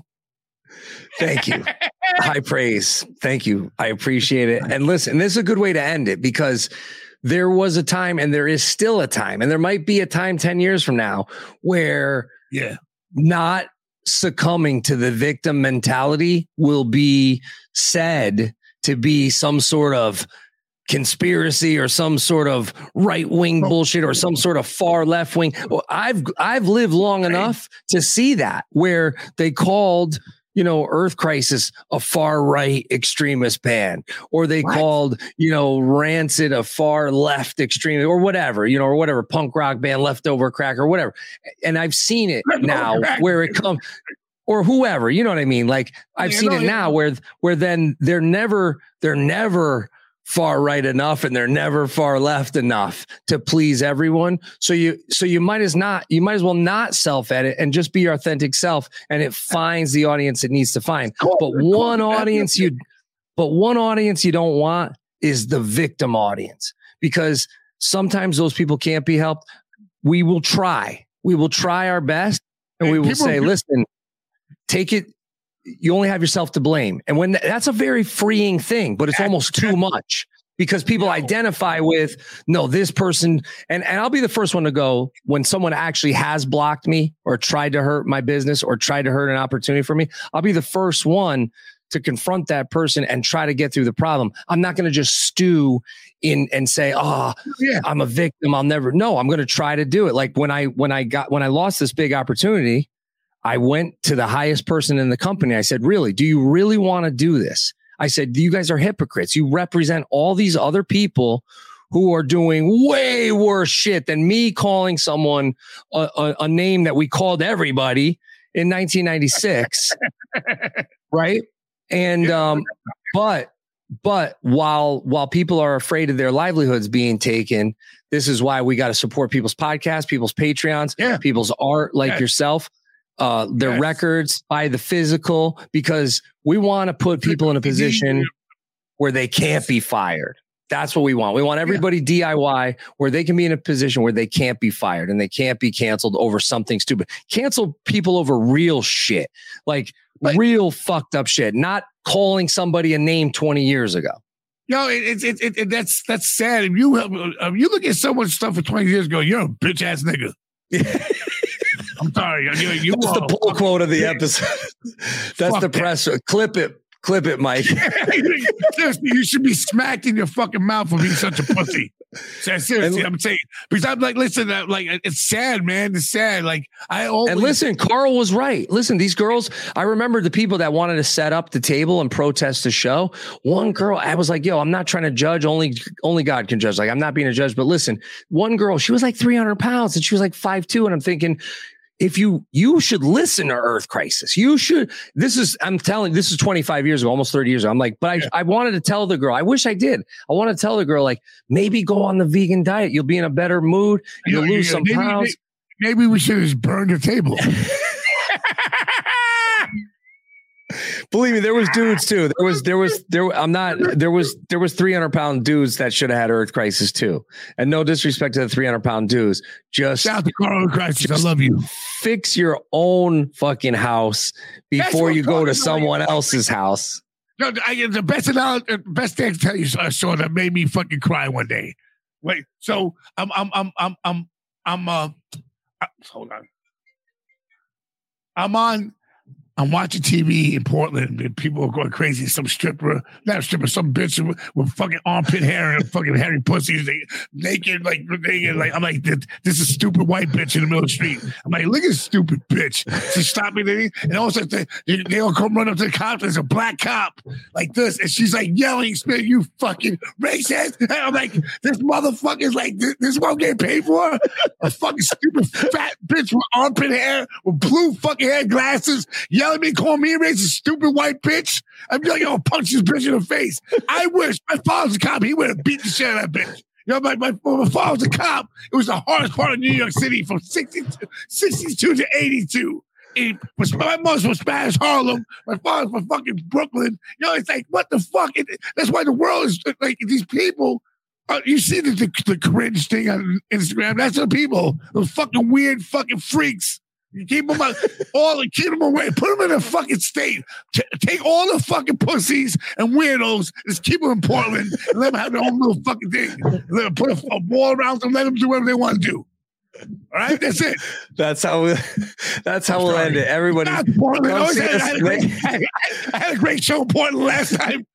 Thank you. High praise. Thank you. I appreciate it. And listen, this is a good way to end it, because there was a time and there is still a time, and there might be a time ten years from now where yeah, not succumbing to the victim mentality will be said to be some sort of conspiracy or some sort of right wing bullshit or some sort of far left wing. Well, I've I've lived long enough to see that, where they called, you know, Earth Crisis a far right extremist band, or they what? called, you know, Rancid a far left extremist, or whatever, you know, or whatever punk rock band, Leftover Crack, or whatever. And I've seen it now where it comes, or whoever, you know what I mean? Like I've yeah, seen no, it now yeah. where, where then they're never, they're never far right enough and they're never far left enough to please everyone. So you, so you might as not, you might as well not self-edit and just be your authentic self, and it finds the audience it needs to find. Cool. But one cool. audience you, but one audience you don't want is the victim audience, because sometimes those people can't be helped. We will try, we will try our best, and we will say, listen, take it. You only have yourself to blame. And when that's a very freeing thing, but it's almost too much, because people identify with, no, this person. And, and I'll be the first one to go when someone actually has blocked me or tried to hurt my business or tried to hurt an opportunity for me. I'll be the first one to confront that person and try to get through the problem. I'm not going to just stew in and say, oh, yeah. I'm a victim. I'll never, no, I'm going to try to do it. Like when I, when I got, when I lost this big opportunity, I went to the highest person in the company. I said, really, do you really want to do this? I said, you guys are hypocrites. You represent all these other people who are doing way worse shit than me calling someone a, a, a name that we called everybody in nineteen ninety-six. Right. And, um, but, but while, while people are afraid of their livelihoods being taken, this is why we got to support people's podcasts, people's Patreons, yeah. people's art, like yeah. yourself. Uh, their yes. records, buy the physical, because we want to put people in a position where they can't be fired. That's what we want. We want everybody yeah. D I Y where they can be in a position where they can't be fired and they can't be canceled over something stupid. Cancel people over real shit, like, like real fucked up shit, not calling somebody a name twenty years ago. No, it's it, it, it, that's that's sad. If you if you look at someone's stuff for twenty years ago, you're a bitch ass nigga. I'm sorry. You, you That's the pull quote of the episode. That's Fuck the press. That. Clip it. Clip it, Mike. You should be smacked in your fucking mouth for being such a pussy. Seriously, and, I'm saying, because I'm like, listen, uh, like, it's sad, man. It's sad. Like, I always. And listen, Carl was right. Listen, these girls, I remember the people that wanted to set up the table and protest the show. One girl, I was like, yo, I'm not trying to judge. Only, only God can judge. Like, I'm not being a judge, but listen, one girl, she was like three hundred pounds and she was like five two. And I'm thinking, if you, you should listen to Earth Crisis. You should, this is, I'm telling, this is twenty-five years ago, almost thirty years ago. I'm like, but I, yeah. I wanted to tell the girl, I wish I did. I want to tell the girl, like, maybe go on the vegan diet. You'll be in a better mood. You'll you know, lose yeah, some maybe, pounds. Maybe, maybe we should just burn the table. Believe me, there was dudes too. There was, there was, there. I'm not. There was, there was three hundred pound dudes that should have had Earth Crisis too. And no disrespect to the three hundred pound dudes. Just shout out to Carl Crisis. I love you. Fix your own fucking house before you go to someone else's house. No, I, the best analogy, best thing to tell you, uh, Sean, that made me fucking cry one day. Wait, so I'm, I'm, I'm, I'm, I'm, I'm. Uh, uh, hold on. I'm on. I'm watching T V in Portland and people are going crazy. Some stripper, not a stripper, some bitch with, with fucking armpit hair and fucking hairy pussies, they, naked, like, naked. Like, I'm like, this, this is a stupid white bitch in the middle of the street. I'm like, look at this stupid bitch. She stopped me, and all of a sudden, they, they all come run up to the cops. There's a black cop like this, and she's like yelling, you fucking racist. And I'm like, this motherfucker's like, this, this won't get paid for? A fucking stupid fat bitch with armpit hair, with blue fucking hair, glasses, yelling at me, call me a racist, stupid white bitch. I'm like, yo, punch this bitch in the face. I wish my father's a cop. He would have beat the shit out of that bitch. You know, my, my, my father was a cop. It was the hardest part of New York City from sixty-two, sixty-two to eighty-two. It was, my mom's from Spanish Harlem. My father's from fucking Brooklyn. You know, it's like, what the fuck? It, that's why the world is like, these people, uh, you see the, the, the cringe thing on Instagram. That's the people, those fucking weird fucking freaks. You keep them out, all the keep them away, put them in a fucking state. T- take all the fucking pussies and weirdos, just keep them in Portland and let them have their own little fucking thing. Let them put a, a wall around them, let them do whatever they want to do. All right, that's it. That's how we. That's how we'll end it. Everybody, I, had, I, had great, I had a great show in Portland last time.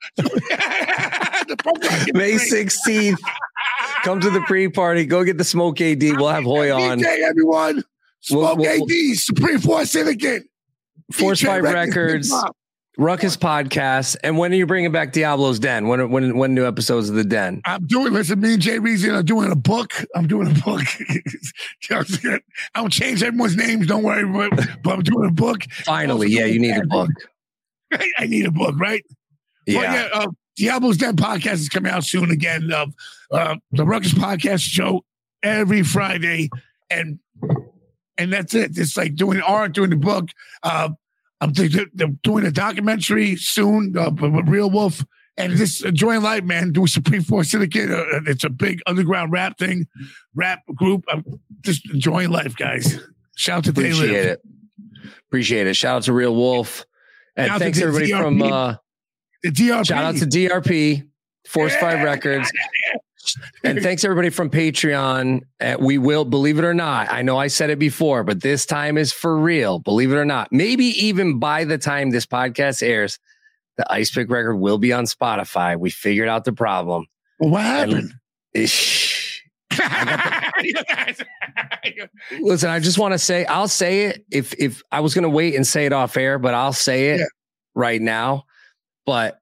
May sixteenth. Come to the pre-party. Go get the Smoke A D. We'll have Hoy on. D J, everyone. Smoke we'll, we'll, A D, Supreme Force Syndicate. Force Fight Records, Ruckus Podcast, and when are you bringing back Diablo's Den? When when when new episodes of the Den? I'm doing. Listen, me and Jay Reezy are doing a book. I'm doing a book. I don't change everyone's names. Don't worry, but, but I'm doing a book. Finally, yeah, you need a book. I need a book, right? Yeah. But yeah uh, Diablo's Den podcast is coming out soon again. Uh, uh, the Ruckus Podcast show every Friday, and and that's it. It's like doing art, doing the book. Uh, I'm th- th- doing a documentary soon uh, with Real Wolf, and just enjoying life, man. Doing Supreme Force Syndicate. Uh, it's a big underground rap thing, rap group. I'm just enjoying life, guys. Shout out to Appreciate They Live. it. Appreciate it. Shout out to Real Wolf. And Shout thanks everybody D R P. from uh, the D R P. Shout out to D R P, Force yeah. Five Records. And thanks everybody from Patreon. Uh, we will, believe it or not, I know I said it before, but this time is for real. Believe it or not. Maybe even by the time this podcast airs, the Ice Pick record will be on Spotify. We figured out the problem. Well, what happened? And, ish, I the, listen, I just want to say, I'll say it if if I was going to wait and say it off air, but I'll say it yeah. right now. But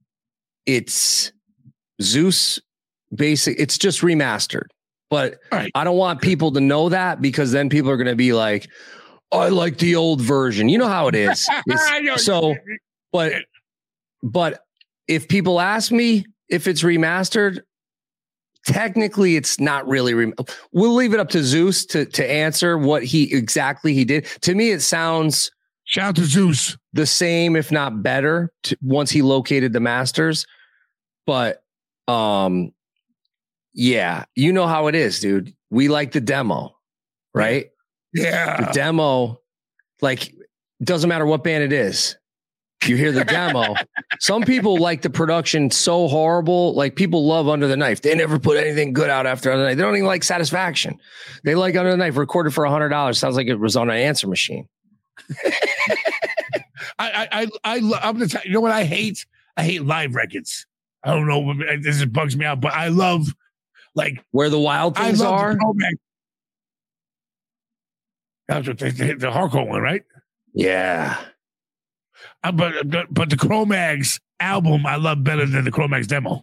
it's Zeus. Basic, it's just remastered, but right. I don't want people to know that because then people are going to be like, oh, I like the old version. You know how it is. So, but, but if people ask me if it's remastered, technically it's not really. Rem- we'll leave it up to Zeus to, to answer what he exactly he did. To me, it sounds shout out to Zeus the same, if not better, to, once he located the masters, but, um, yeah, you know how it is, dude. We like the demo, right? Yeah. The demo, like, doesn't matter what band it is. You hear the demo. Some people like the production so horrible. Like, people love Under the Knife. They never put anything good out after Under the Knife. They don't even like Satisfaction. They like Under the Knife, recorded for one hundred dollars. Sounds like it was on an answer machine. I, I, I, I'm gonna tell you, you know what I hate? I hate live records. I don't know. This just bugs me out, but I love. Like where the wild things are. The That's what they, they, the hardcore one, right? Yeah. Uh, but but the Cro-Mags album I love better than the Cro-Mags demo.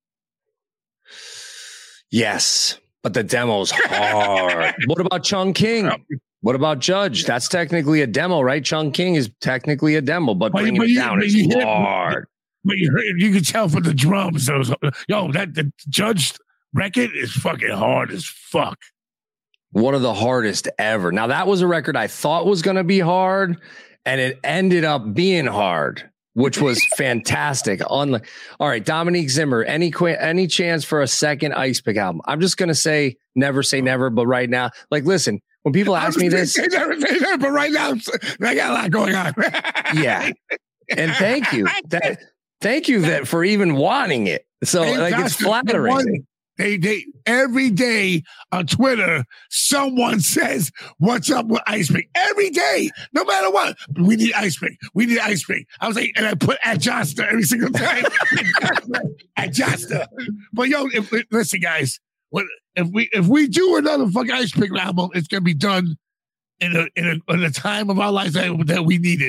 Yes, but the demo's hard. What about Chung King? What about Judge? That's technically a demo, right? Chung King is technically a demo, but, but bringing but it you, down is hard. But you, heard, you can tell from the drums. Those, yo, that the Judge record is fucking hard as fuck. One of the hardest ever. Now, that was a record I thought was going to be hard, and it ended up being hard, which was fantastic. On the, all right, Dominique Zimmer, any any chance for a second Ice Pick album? I'm just going to say never say never, but right now, like, listen, when people ask me this. Say never say never, but right now, I got a lot going on. Yeah. And thank you. That, thank you that for even wanting it. So, hey, like, it's flattering. They, they, every day on Twitter, someone says, what's up with Ice Pick? Every day, no matter what. We need Ice Pick. We need Ice Pick. I was like, and I put at Josta every single time. At Josta. But yo, if, listen, guys, what, if we if we do another fucking Ice Pick album, it's going to be done in a, in a in a time of our lives that, that we need it.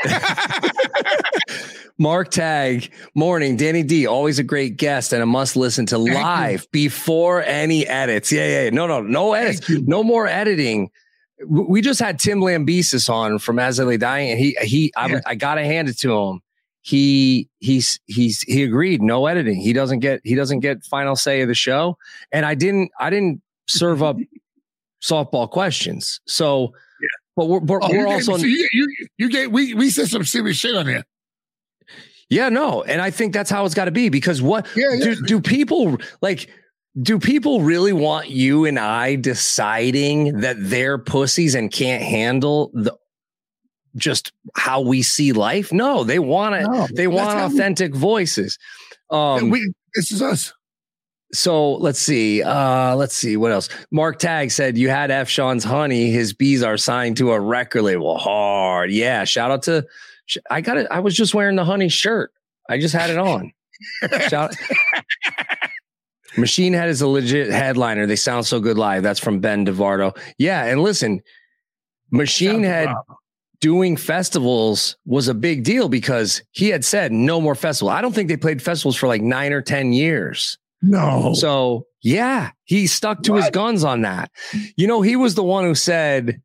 Mark Tag, morning. Danny D, always a great guest and a must listen to live before any edits. Yeah, yeah, yeah. No, no, no edits. No more editing. We just had Tim Lambesis on from As I Lay Dying, and he, he, yeah. I, I got to hand it to him. He, he's, he's, he agreed. No editing. He doesn't get, he doesn't get final say of the show. And I didn't, I didn't serve up softball questions. So, yeah. but we're, we're, oh, we're also, gave, so you, you, you gave, we, we said some serious shit on here. Yeah, no. And I think that's how it's got to be, because what yeah, yeah. Do, do people like, do people really want you and I deciding that they're pussies and can't handle the, just how we see life? No, they want it. No, they want authentic we, voices. Um, we, this is us. So let's see. Uh, let's see what else. Mark Tag said you had F. Sean's Honey. His bees are signed to a record label. Hard. Yeah. Shout out to, I got it. I was just wearing the Honey shirt. I just had it on. Shout Machine Head is a legit headliner. They sound so good live. That's from Ben DeVardo. Yeah. And listen, Machine Head, doing festivals was a big deal because he had said no more festival. I don't think they played festivals for like nine or ten years. No. So yeah, he stuck to what? his guns on that. You know, he was the one who said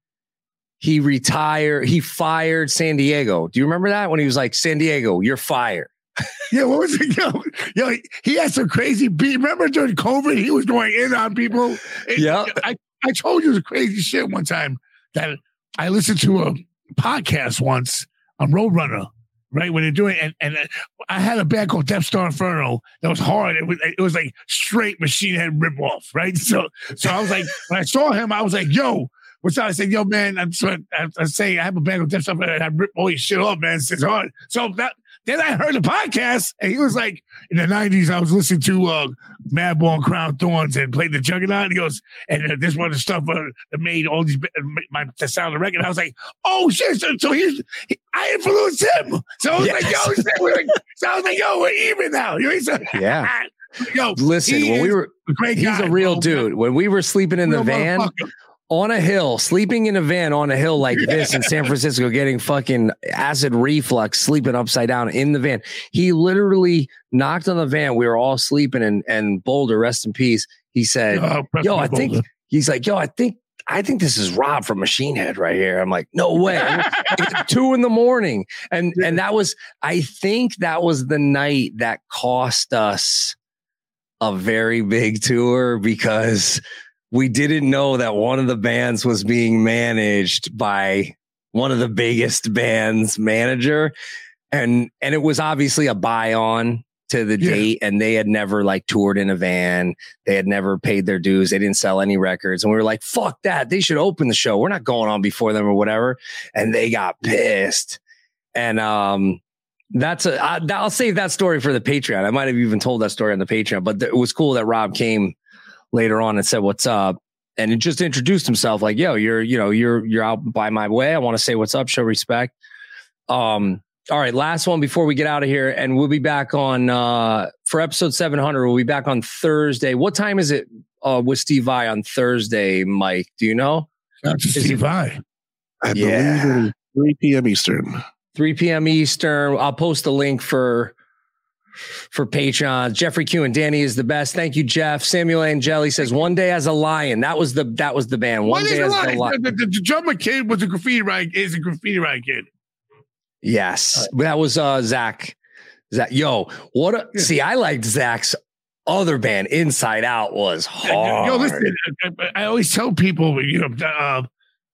he retired. He fired San Diego. Do you remember that when he was like, San Diego, you're fired? Yeah, what was it? Yo, yo, he had some crazy beat. Remember during COVID, he was going in on people. Yeah. I, I told you the crazy shit one time that I listened to a podcast once on Roadrunner, right? When they're doing, and, and I had a band called Death Star Inferno that was hard. It was, it was like straight Machine Head ripoff, right? So, so I was like, when I saw him, I was like, yo, what's up? I said, yo, man, I'm, I'm, I'm saying I have a band called Death Star Inferno and I rip all your shit off, man. It's hard. So that, then I heard the podcast, and he was like, in the nineties, I was listening to uh, Madball and Crown Thorns and played the Juggernaut. He goes, and uh, this one of the stuff uh, that made all these, uh, my, the sound of the record. I was like, oh, shit. So, so he's, he, I influenced him. So I was yes. like, yo, so, we're like, so I was like, yo, we're even now. You know, so, yeah. Yo, listen, when we were, a great he's guy, a real bro, dude. Man. When we were sleeping in the van, on a hill, sleeping in a van on a hill like yeah. this in San Francisco, getting fucking acid reflux, sleeping upside down in the van. He literally knocked on the van. We were all sleeping, and and Boulder, rest in peace. He said, oh, "Yo, I think." Boulder. He's like, "Yo, I think." I think this is Rob from Machine Head right here. I'm like, no way. Two in the morning. And and that was, I think that was the night that cost us a very big tour because we didn't know that one of the bands was being managed by one of the biggest band's manager. And, and it was obviously a buy on to the yeah. date, and they had never like toured in a van. They had never paid their dues. They didn't sell any records. And we were like, fuck that. They should open the show. We're not going on before them or whatever. And they got pissed. And, um, that's a, I, I'll save that story for the Patreon. I might have even told that story on the Patreon, but th- it was cool that Rob came later on and said, what's up? And it just introduced himself like, yo, you're, you know, you're, you're out by my way. I want to say what's up, show respect. Um, all right. Last one before we get out of here, and we'll be back on, uh, for episode seven hundred. We'll be back on Thursday. What time is it, uh, with Steve Vai on Thursday, Mike? Do you know? That's Steve Vai. I yeah. believe it three p.m. Eastern. three p.m. Eastern. I'll post a link for, for Patreon. Jeffrey Q and Danny is the best. Thank you, Jeff. Samuel Angeli says one day as a lion. That was the that was the band. One, one day as a lion. The, the, the drummer kid was a graffiti ride. Is a graffiti ride kid. Yes, right. That was uh, Zach. Zach, yo, what? A, yeah. See, I liked Zach's other band, Inside Out, was hard. Yo, listen, I, I always tell people, you know, uh,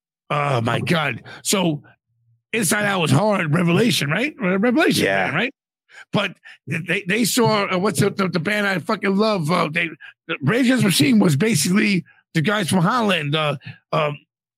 oh my God. So Inside Out was hard. Revelation, right? Revelation, yeah, band, right? But they, they saw uh, what's the, the, the band I fucking love. Uh, they Rage Against the Machine was basically the guys from Holland. Uh, um,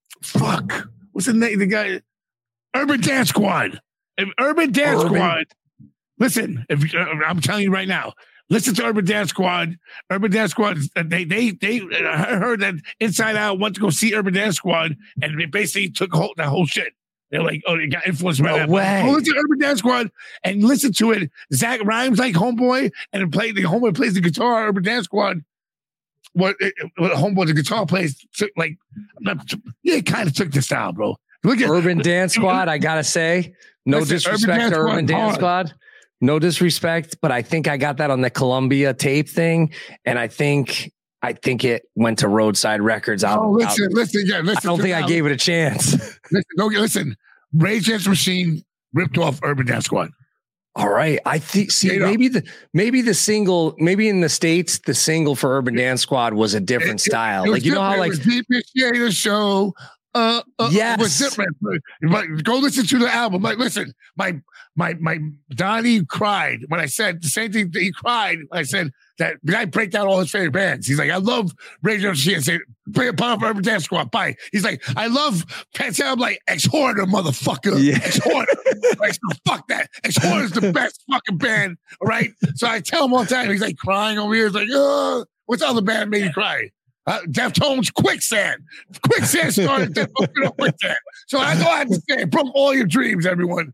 fuck, what's the name? The guy, Urban Dance Squad. If Urban Dance Urban. Squad. Listen, if uh, I'm telling you right now, listen to Urban Dance Squad. Urban Dance Squad. They they they. I heard that Inside Out went to go see Urban Dance Squad, and they basically took whole, that whole shit. They're like, oh, they got influenced by no that. Way. Go listen to Urban Dance Squad and listen to it. Zach rhymes like Homeboy, and play the Homeboy plays the guitar. Urban Dance Squad, what, what Homeboy the guitar plays took like, not, yeah, it kind of took the style, bro. Look at Urban Dance Squad. I gotta say, no listen, disrespect Urban to Urban Dance Squad. Squad. No disrespect, but I think I got that on the Columbia tape thing, and I think. I think it went to Roadside Records. Out, oh, listen, out. listen, yeah, listen. I don't think I gave it a chance. Listen, don't listen. Rage Against the Machine ripped off Urban Dance Squad. All right, I think. See, Straight maybe up. the maybe the single, maybe in the States, the single for Urban Dance Squad was a different it, style. It, it like you know how like the show. Uh, uh, yes, was different. But go listen to the album. Like, listen, my my my Donnie cried when I said the same thing. He cried when I said that. I break down all his favorite bands. He's like, I love Rage Against the Machine. I say, bring a pump Urban Dance Squad. Bye. He's like, I love Pantera. I'm like, Ex-Hoarder, motherfucker. Yeah. Ex-Hoarder. Like, fuck that. Ex-Hoarder is the best fucking band. All right. So I tell him all the time. He's like crying over here. He's like, oh, what's the other band made you cry? Uh, Deftones, Quicksand. Quicksand started Deftones, Quicksand. So I know I have to say, from all your dreams, everyone.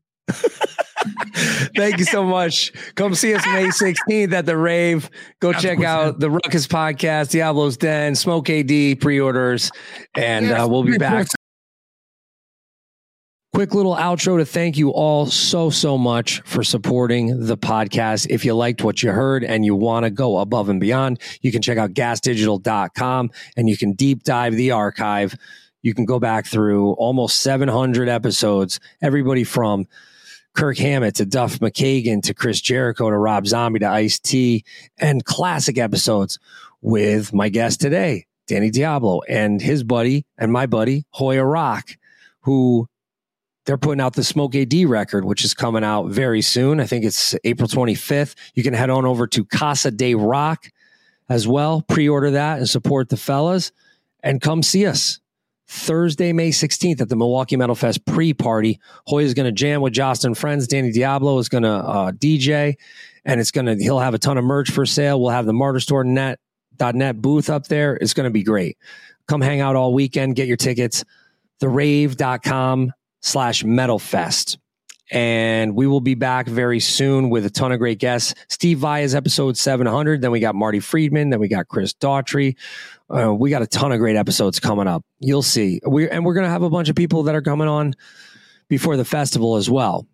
Thank you so much. Come see us May sixteenth at the rave. Go check out the Ruckus podcast, Diablo's Den, Smoke A D pre-orders, and uh, we'll be back. Quick little outro to thank you all so, so much for supporting the podcast. If you liked what you heard and you want to go above and beyond, you can check out gas digital dot com and you can deep dive the archive. You can go back through almost seven hundred episodes, everybody from Kirk Hammett to Duff McKagan to Chris Jericho to Rob Zombie to Ice-T, and classic episodes with my guest today, Danny Diablo, and his buddy and my buddy, Hoya Rock, who they're putting out the Smoke A D record, which is coming out very soon. I think it's April twenty-fifth. You can head on over to Casa de Rock as well. Pre-order that and support the fellas. And come see us Thursday, May sixteenth at the Milwaukee Metal Fest pre-party. Hoya is going to jam with Jost and friends. Danny Diablo is going to uh, D J. And it's going to, he'll have a ton of merch for sale. We'll have the martyr store dot net booth up there. It's going to be great. Come hang out all weekend. Get your tickets. the rave dot com slash Metal Fest. And we will be back very soon with a ton of great guests. Steve Vai's episode seven hundred. Then we got Marty Friedman. Then we got Chris Daughtry. Uh, we got a ton of great episodes coming up. You'll see. We and we're going to have a bunch of people that are coming on before the festival as well.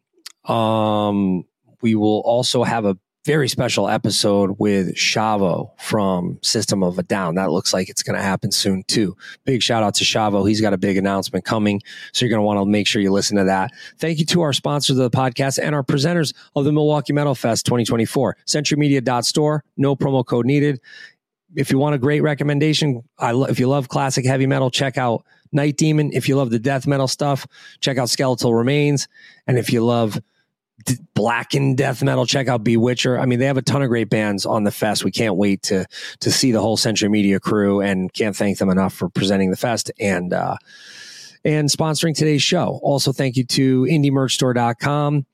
Um, we will also have a very special episode with Shavo from System of a Down. That looks like it's going to happen soon too. Big shout out to Shavo. He's got a big announcement coming. So you're going to want to make sure you listen to that. Thank you to our sponsors of the podcast and our presenters of the Milwaukee Metal Fest twenty twenty-four. Century Media dot store. No promo code needed. If you want a great recommendation, I lo- if you love classic heavy metal, check out Night Demon. If you love the death metal stuff, check out Skeletal Remains. And if you love D- blackened death metal, check out Bewitcher. I mean, they have a ton of great bands on the fest. We can't wait to to see the whole Century Media crew, and can't thank them enough for presenting the fest and uh, and sponsoring today's show. Also, thank you to indie merch store dot com.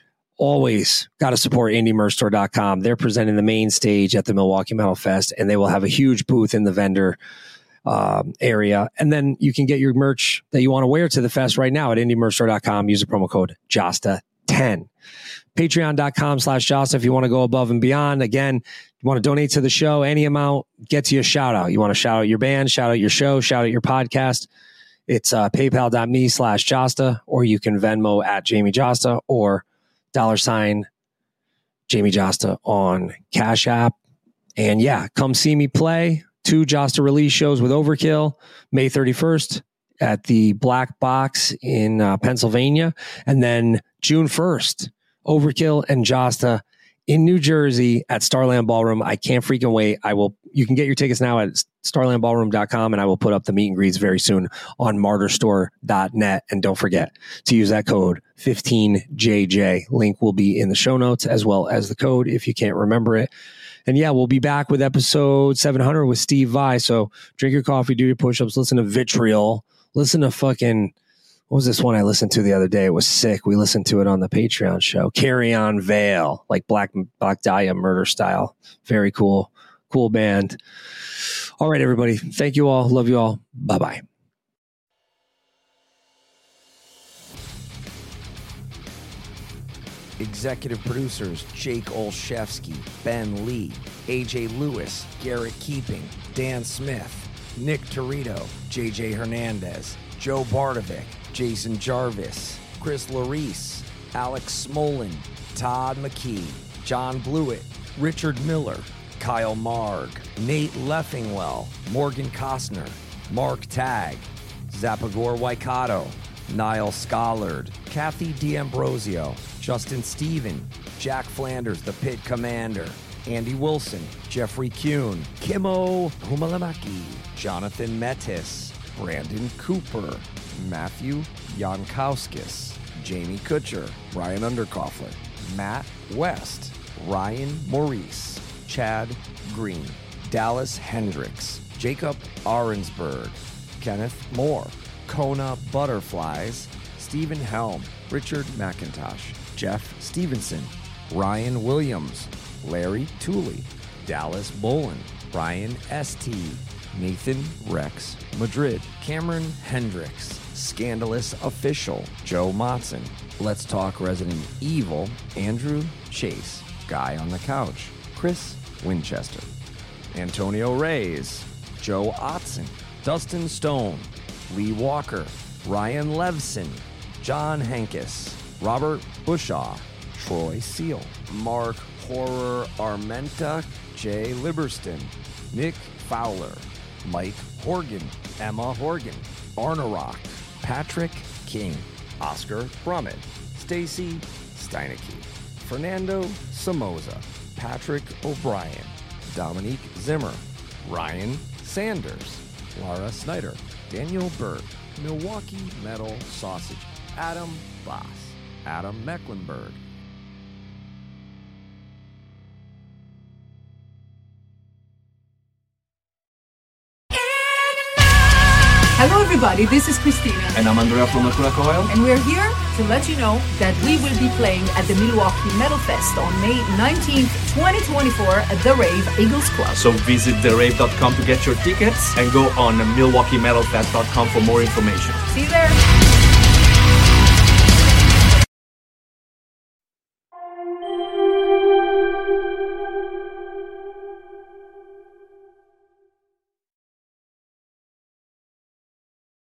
Always got to support indie merch store dot com. They're presenting the main stage at the Milwaukee Metal Fest, and they will have a huge booth in the vendor um, area. And then you can get your merch that you want to wear to the fest right now at indie merch store dot com. Use the promo code Josta ten. Patreon dot com slash Josta if you want to go above and beyond. Again, you want to donate to the show, any amount gets you a shout out. You want to shout out your band, shout out your show, shout out your podcast. It's uh, paypal dot me slash Josta, or you can Venmo at Jamie Josta, or dollar sign Jamie Josta on Cash App. And yeah, come see me play. Two Josta release shows with Overkill, May thirty-first at the Black Box in uh, Pennsylvania. And then June first, Overkill and Josta in New Jersey at Starland Ballroom. I can't freaking wait. I will. You can get your tickets now at starland ballroom dot com, and I will put up the meet and greets very soon on martyr store dot net. And don't forget to use that code fifteen J J. Link will be in the show notes as well as the code if you can't remember it. And yeah, we'll be back with episode seven hundred with Steve Vai. So drink your coffee, do your push-ups, listen to Vitriol, listen to fucking, what was this one I listened to the other day? It was sick. We listened to it on the Patreon show. Carry On Veil, like Black Black Dahlia murder style. Very cool. Cool band. All right, everybody. Thank you all. Love you all. Bye-bye. Executive producers Jake Olszewski, Ben Lee, A J Lewis, Garrett Keeping, Dan Smith, Nick Torito, J J Hernandez, Joe Bardovic, Jason Jarvis, Chris Larice, Alex Smolin, Todd McKee, John Blewett, Richard Miller, Kyle Marg, Nate Leffingwell, Morgan Costner, Mark Tagg, Zapagor Waikato, Niall Scollard, Kathy D'Ambrosio, Justin Stephen, Jack Flanders, the Pit Commander, Andy Wilson, Jeffrey Kuhn, Kimo Humalamaki, Jonathan Metis, Brandon Cooper, Matthew Jankowskis, Jamie Kutcher, Ryan Underkoffler, Matt West, Ryan Maurice, Chad Green, Dallas Hendricks, Jacob Arensberg, Kenneth Moore, Kona Butterflies, Stephen Helm, Richard McIntosh, Jeff Stevenson, Ryan Williams, Larry Tooley, Dallas Bolin, Brian S T, Nathan Rex Madrid, Cameron Hendricks, Scandalous Official, Joe Motson, Let's Talk Resident Evil, Andrew Chase, Guy on the Couch, Chris Winchester, Antonio Reyes, Joe Otzen, Dustin Stone, Lee Walker, Ryan Levson, John Hankus, Robert Bushaw, Troy Seal, Mark Horror Armenta, Jay Liberston, Nick Fowler, Mike Horgan, Emma Horgan, Arnarock, Patrick King, Oscar Brummett, Stacy Steinecke, Fernando Somoza, Patrick O'Brien, Dominique Zimmer, Ryan Sanders, Laura Snyder, Daniel Berg, Milwaukee Metal Sausage, Adam Boss, Adam Mecklenburg. Hello everybody, this is Christina. And I'm Andrea from Mercura Coil. And we're here to let you know that we will be playing at the Milwaukee Metal Fest on May nineteenth, twenty twenty-four at The Rave Eagles Club. So visit the rave dot com to get your tickets and go on milwaukee metal fest dot com for more information. See you there.